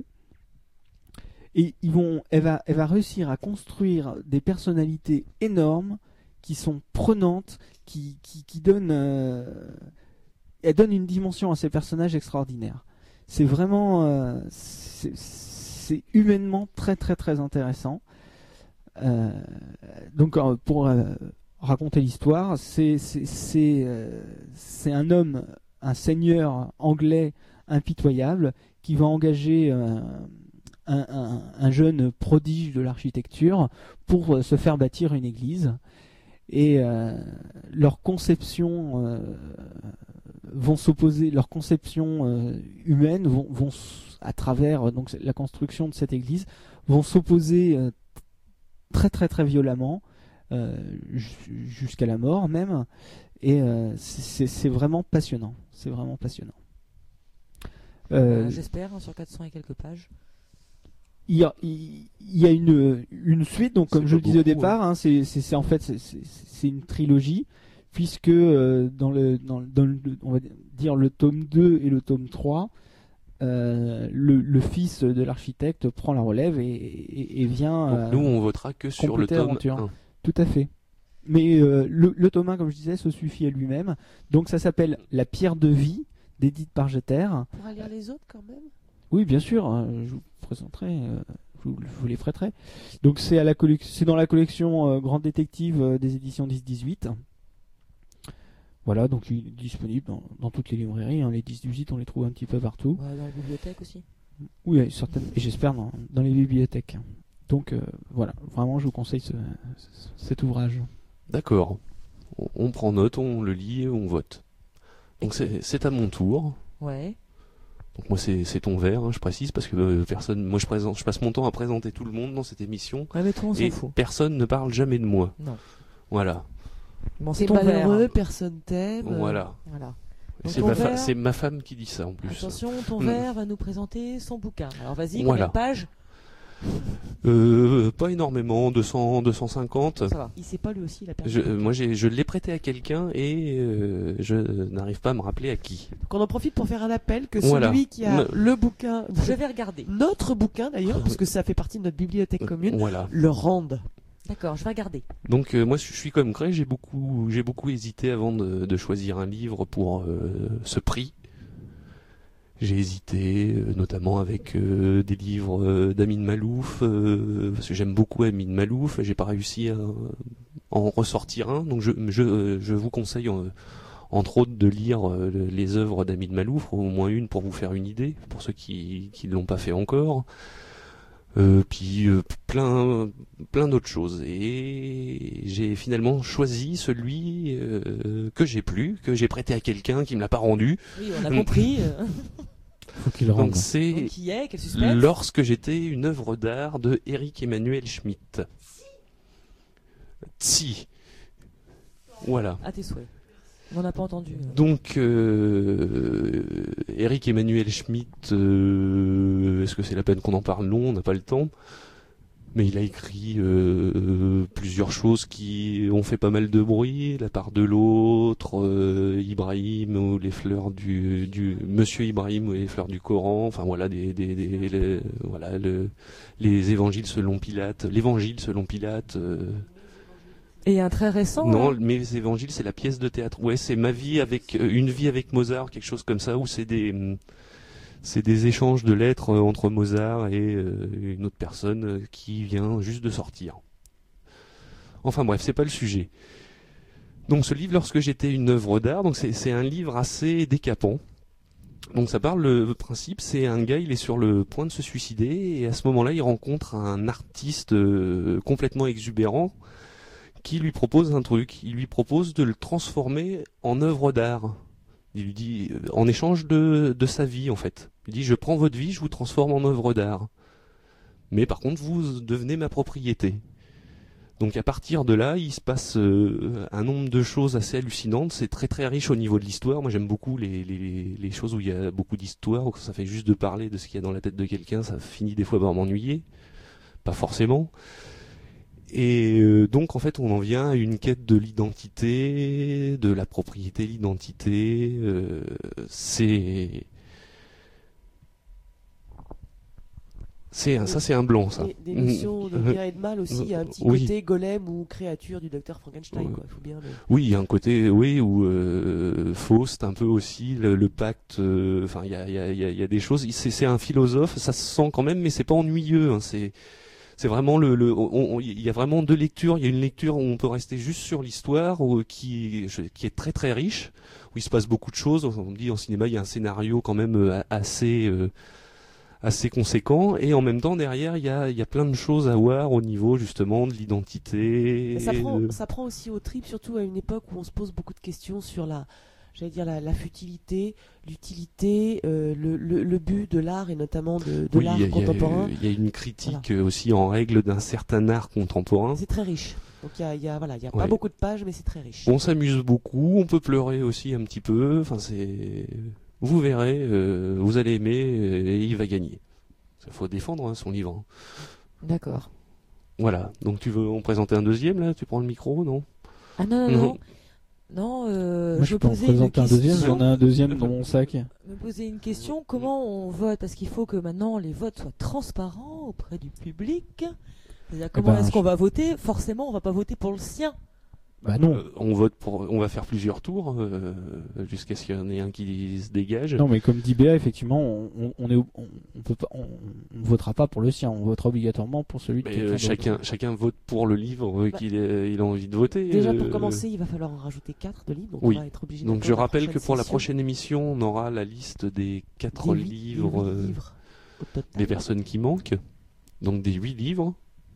Et ils vont, elle va, elle va réussir à construire des personnalités énormes qui sont prenantes, qui, qui, qui donnent, euh, elle donne une dimension à ces personnages extraordinaires. C'est vraiment, euh, c'est, c'est humainement très très très intéressant. Euh, donc euh, pour euh, raconter l'histoire, c'est c'est c'est, euh, c'est un homme, un seigneur anglais impitoyable qui va engager euh, un, un, un jeune prodige de l'architecture pour euh, se faire bâtir une église. Et euh, leur conception euh, vont s'opposer, leur conception euh, humaine vont, vont à travers donc la construction de cette église vont s'opposer euh, très très très violemment euh, jusqu'à la mort même. Et euh, c'est, c'est vraiment passionnant. C'est vraiment passionnant. Euh, Euh, J'espère, hein, sur quatre cents et quelques pages. Il y a, il y a une, une suite, donc comme C'est je le pas disais au beaucoup, départ, hein, c'est, c'est, c'est en fait c'est, c'est, c'est une trilogie, puisque euh, dans, le, dans, le, dans le, on va dire le tome deux et le tome trois, euh, le, le fils de l'architecte prend la relève et, et, et vient... Donc euh, nous on votera que sur le compléter tome l'aventure. un. Tout à fait. Mais euh, le, le tome un, comme je disais, se suffit à lui-même. Donc ça s'appelle La pierre de vie d'Edith Pargeter. On pourra lire les autres quand même. Oui, bien sûr, euh, je vous présenterai, euh, je, vous, je vous les prêterai. Donc c'est à la collec- c'est dans la collection euh, Grande Détective euh, des éditions dix dix-huit. Voilà, donc il est disponible dans, dans toutes les librairies. Hein. Les dix dix-huit, on les trouve un petit peu partout. Ouais, dans la bibliothèque aussi. Oui, certaines, et j'espère dans, dans les bibliothèques. Donc euh, voilà, vraiment, je vous conseille ce, ce- cet ouvrage. D'accord. On, on prend note, on le lit et on vote. Donc c'est, c'est à mon tour. Ouais. Donc moi c'est, c'est ton verre, hein, je précise, parce que euh, personne, moi je présente, je passe mon temps à présenter tout le monde dans cette émission Ouais, mais toi, on s'en et fout. personne ne parle jamais de moi. Non. Voilà, Bon, C'est ton verre. malheureux, personne t'aime. voilà. Voilà. Et Donc c'est ton ma, fa- verre- c'est ma femme qui dit ça en plus. Attention, ton Mm. verre va nous présenter son bouquin. Alors vas-y, Voilà. combien de pages? Euh, pas énormément, deux cents, deux cent cinquante. Ça va. Il sait pas lui aussi la Je, personne. euh, moi j'ai, je l'ai prêté à quelqu'un et euh, je n'arrive pas à me rappeler à qui. Donc on en profite pour faire un appel que Voilà. celui qui a Ne- le bouquin, Je vais regarder. notre bouquin d'ailleurs, parce que ça fait partie de notre bibliothèque commune, Voilà. le rende. D'accord, je vais regarder. Donc euh, moi je suis comme Craig, j'ai beaucoup, j'ai beaucoup hésité avant de, de choisir un livre pour euh, ce prix. J'ai hésité, euh, notamment avec euh, des livres euh, d'Amin Malouf, euh, parce que j'aime beaucoup Amin Malouf, j'ai pas réussi à en ressortir un, donc je, je, euh, je vous conseille euh, entre autres de lire euh, les œuvres d'Amin Malouf, au moins une pour vous faire une idée, pour ceux qui qui ne l'ont pas fait encore. Euh, puis euh, plein plein d'autres choses, et j'ai finalement choisi celui euh, que j'ai plus, que j'ai prêté à quelqu'un qui me l'a pas rendu. Oui, on a compris. euh. Faut qu'il le rende. Donc c'est Donc, qui est Quel suspense. Lorsque j'étais une œuvre d'art de Éric Emmanuel Schmitt. Si. Voilà. À tes souhaits. On n'a pas entendu. Donc, euh, Éric Emmanuel Schmitt, euh, est-ce que c'est la peine qu'on en parle? Non, on n'a pas le temps. Mais il a écrit euh, plusieurs choses qui ont fait pas mal de bruit. La part de l'autre, euh, Ibrahim ou les fleurs du, du Monsieur Ibrahim ou les fleurs du Coran. Enfin voilà, des, des, des les, voilà le, les évangiles selon Pilate, l'évangile selon Pilate. Euh, Et un très récent. Non, hein. mes évangiles, c'est la pièce de théâtre. Ouais, c'est ma vie avec euh, une vie avec Mozart, quelque chose comme ça, où c'est des hum, c'est des échanges de lettres euh, entre Mozart et euh, une autre personne euh, qui vient juste de sortir. Enfin bref, c'est pas le sujet. Donc ce livre, lorsque j'étais une œuvre d'art, donc c'est c'est un livre assez décapant. Donc ça parle, le principe, c'est un gars, il est sur le point de se suicider, et à ce moment-là, il rencontre un artiste euh, complètement exubérant qui lui propose un truc. Il lui propose de le transformer en œuvre d'art. Il lui dit, euh, en échange de, de sa vie, en fait. Il dit, je prends votre vie, je vous transforme en œuvre d'art. Mais par contre, vous devenez ma propriété. Donc à partir de là, il se passe euh, un nombre de choses assez hallucinantes. C'est très très riche au niveau de l'histoire. Moi j'aime beaucoup les, les, les choses où il y a beaucoup d'histoire, où ça fait juste de parler de ce qu'il y a dans la tête de quelqu'un, ça finit des fois par m'ennuyer. Pas forcément. Et euh, donc en fait on en vient à une quête de l'identité, de la propriété, l'identité. Euh, c'est c'est un, ça c'est un blanc ça. Des, des notions de bien et de mal aussi. Il y a un petit Oui. côté golem ou créature du docteur Frankenstein. Ouais. Quoi. Faut bien le... Oui, il y a un côté, oui, où euh, Faust un peu aussi, le, le pacte. Enfin, il y a, il y, a, il y a des choses. C'est, c'est un philosophe, ça se sent quand même, mais c'est pas ennuyeux. Hein, c'est C'est vraiment le, le on, on, il y a vraiment deux lectures. Il y a une lecture où on peut rester juste sur l'histoire, où, qui, qui est très très riche, où il se passe beaucoup de choses. On dit en cinéma, il y a un scénario quand même assez euh, assez conséquent, et en même temps derrière, il y a il y a plein de choses à voir au niveau justement de l'identité. Mais ça prend, de... ça prend aussi au trip, surtout à une époque où on se pose beaucoup de questions sur la, j'allais dire la, la futilité, l'utilité, euh, le, le, le but de l'art et notamment de, de oui, l'art y a, contemporain. Il y, y a une critique voilà. aussi en règle d'un certain art contemporain. C'est très riche. Donc il y a, y a voilà, il y a ouais. pas beaucoup de pages, mais c'est très riche. On s'amuse beaucoup, on peut pleurer aussi un petit peu. Enfin, c'est, vous verrez, euh, vous allez aimer et il va gagner. Il faut défendre hein, son livre. D'accord. Voilà. Donc tu veux en présenter un deuxième là? Tu prends le micro, non? Ah non, non, non. Non, euh, Moi, je je me peux en posais une présenter un deuxième, question. j'en ai un deuxième dans mon sac. Me poser une question, comment on vote? Parce qu'il faut que maintenant les votes soient transparents auprès du public. C'est-à-dire comment ben, est-ce je- qu'on va voter? Forcément, on va pas voter pour le sien. Bah non. Euh, on vote pour, on va faire plusieurs tours euh, jusqu'à ce qu'il y en ait un qui se dégage. Non, mais comme dit Béa, effectivement, on, on, on est, on, on peut pas, on, on ne votera pas pour le sien, on votera obligatoirement pour celui de Mais, quelqu'un euh, d'autre. chacun, chacun vote pour le livre euh, Bah, qu'il ait- il a envie de voter. Déjà euh, pour commencer, il va falloir en rajouter quatre de livres, donc oui. on va être obligé. Donc d'attendre je la rappelle que pour la session. prochaine émission, on aura la liste des quatre Des huit- livres, des huit euh, livres au total. des personnes qui manquent. Donc des huit livres.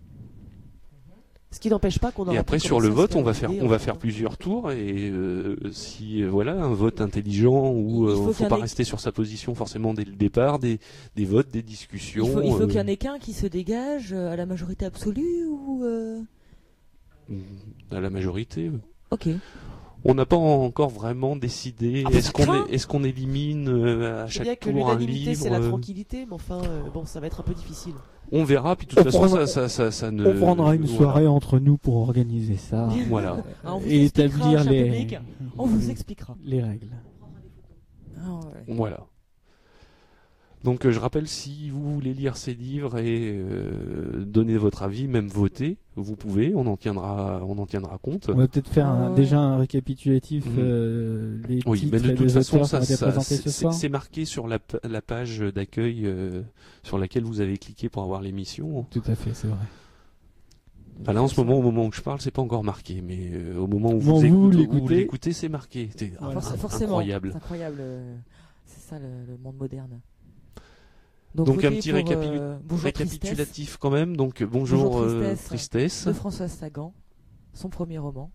Ce qui n'empêche pas qu'on aura Et après pu sur le commencer à vote, se on va faire, une idée on va en faire fait. plusieurs tours, et euh, si euh, voilà un vote intelligent où Il euh, faut faut, qu'il y en pas ait- rester sur sa position forcément dès le départ, des, des votes, des discussions. Il faut, il faut euh, qu'il y en ait qu'un qui se dégage euh, à la majorité absolue ou... euh, à la majorité. Ok. On n'a pas encore vraiment décidé. Ah, mais est-ce ça qu'on craint. est, est-ce qu'on élimine euh, à Je veux dire chaque que tour un l'unanimité c'est livre la euh, tranquille, mais enfin euh, bon, ça va être un peu difficile. On verra. Puis de On toute façon, prendra- ça, ça, ça, ça ne. On prendra une voilà. soirée entre nous pour organiser ça Voilà. Ah, on vous et expliquera, établir cher les, public. On vous expliquera. les règles. Ah, ouais. Voilà. Donc euh, je rappelle, si vous voulez lire ces livres et euh, donner votre avis, même voter, vous pouvez, on en tiendra, on en tiendra compte. On va peut-être faire un- Ah ouais. déjà un récapitulatif Mhm. euh, les Oui, titres mais de et toute les façon, auteurs qui ça, ont été ça- présentés ce c'est soir. c'est marqué sur la, pa- la page d'accueil euh, sur laquelle vous avez cliqué pour avoir l'émission. Tout à fait, c'est vrai. Enfin, là, en ce moment, au moment où je parle, c'est pas encore marqué, mais euh, au moment où Bon, vous, vous écoutez, où l'écoutez. vous l'écoutez, c'est marqué. C'est Voilà. ah, Forc- in- forcément, incroyable. c'est incroyable. euh, C'est ça le, le monde moderne. Donc votez un petit pour, récapitu- euh, bonjour Récapitulatif quand même. Donc bonjour, Bonjour, euh, Tristesse. Tristesse. de Françoise Sagan, son premier roman.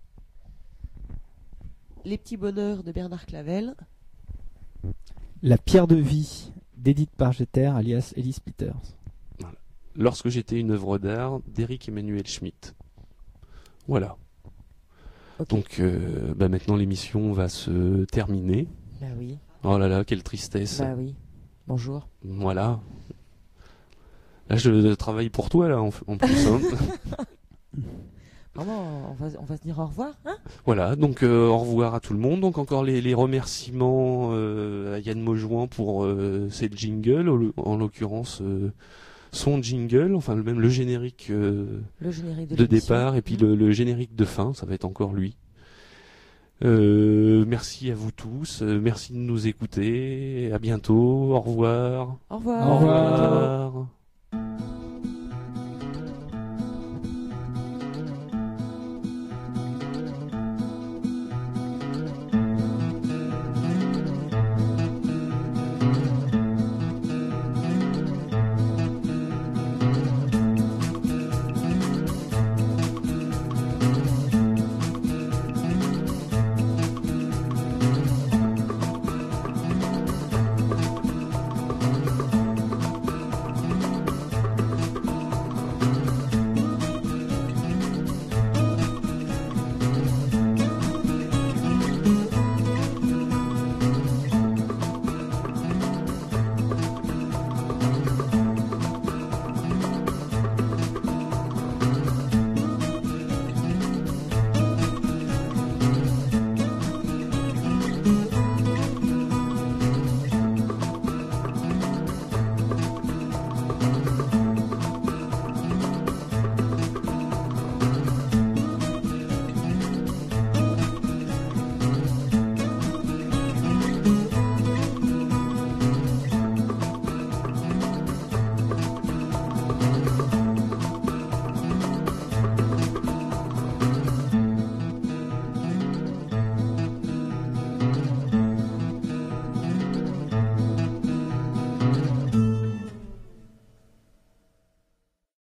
Les petits bonheurs de Bernard Clavel. La pierre de vie d'Edith Pargeter, alias Elise Peters. Lorsque j'étais une œuvre d'art d'Éric Emmanuel Schmitt. Voilà. Ok. Donc euh, bah, maintenant l'émission va se terminer. Bah oui, Oh là là, quelle tristesse. bah oui. Bonjour. Voilà. Là je travaille pour toi là en, en plus. Hein. Vraiment, on va, on va se dire au revoir, hein? Voilà, donc euh, au revoir à tout le monde. Donc encore les, les remerciements euh, à Yann Maujoin pour euh, ces jingles, en, en l'occurrence euh, son jingle, enfin même le générique euh, Le générique de, de l'émission. départ et puis Mmh. le, le générique de fin, ça va être encore lui. Euh, merci à vous tous, euh, merci de nous écouter, à bientôt, au revoir. Au revoir. Au revoir. Au revoir.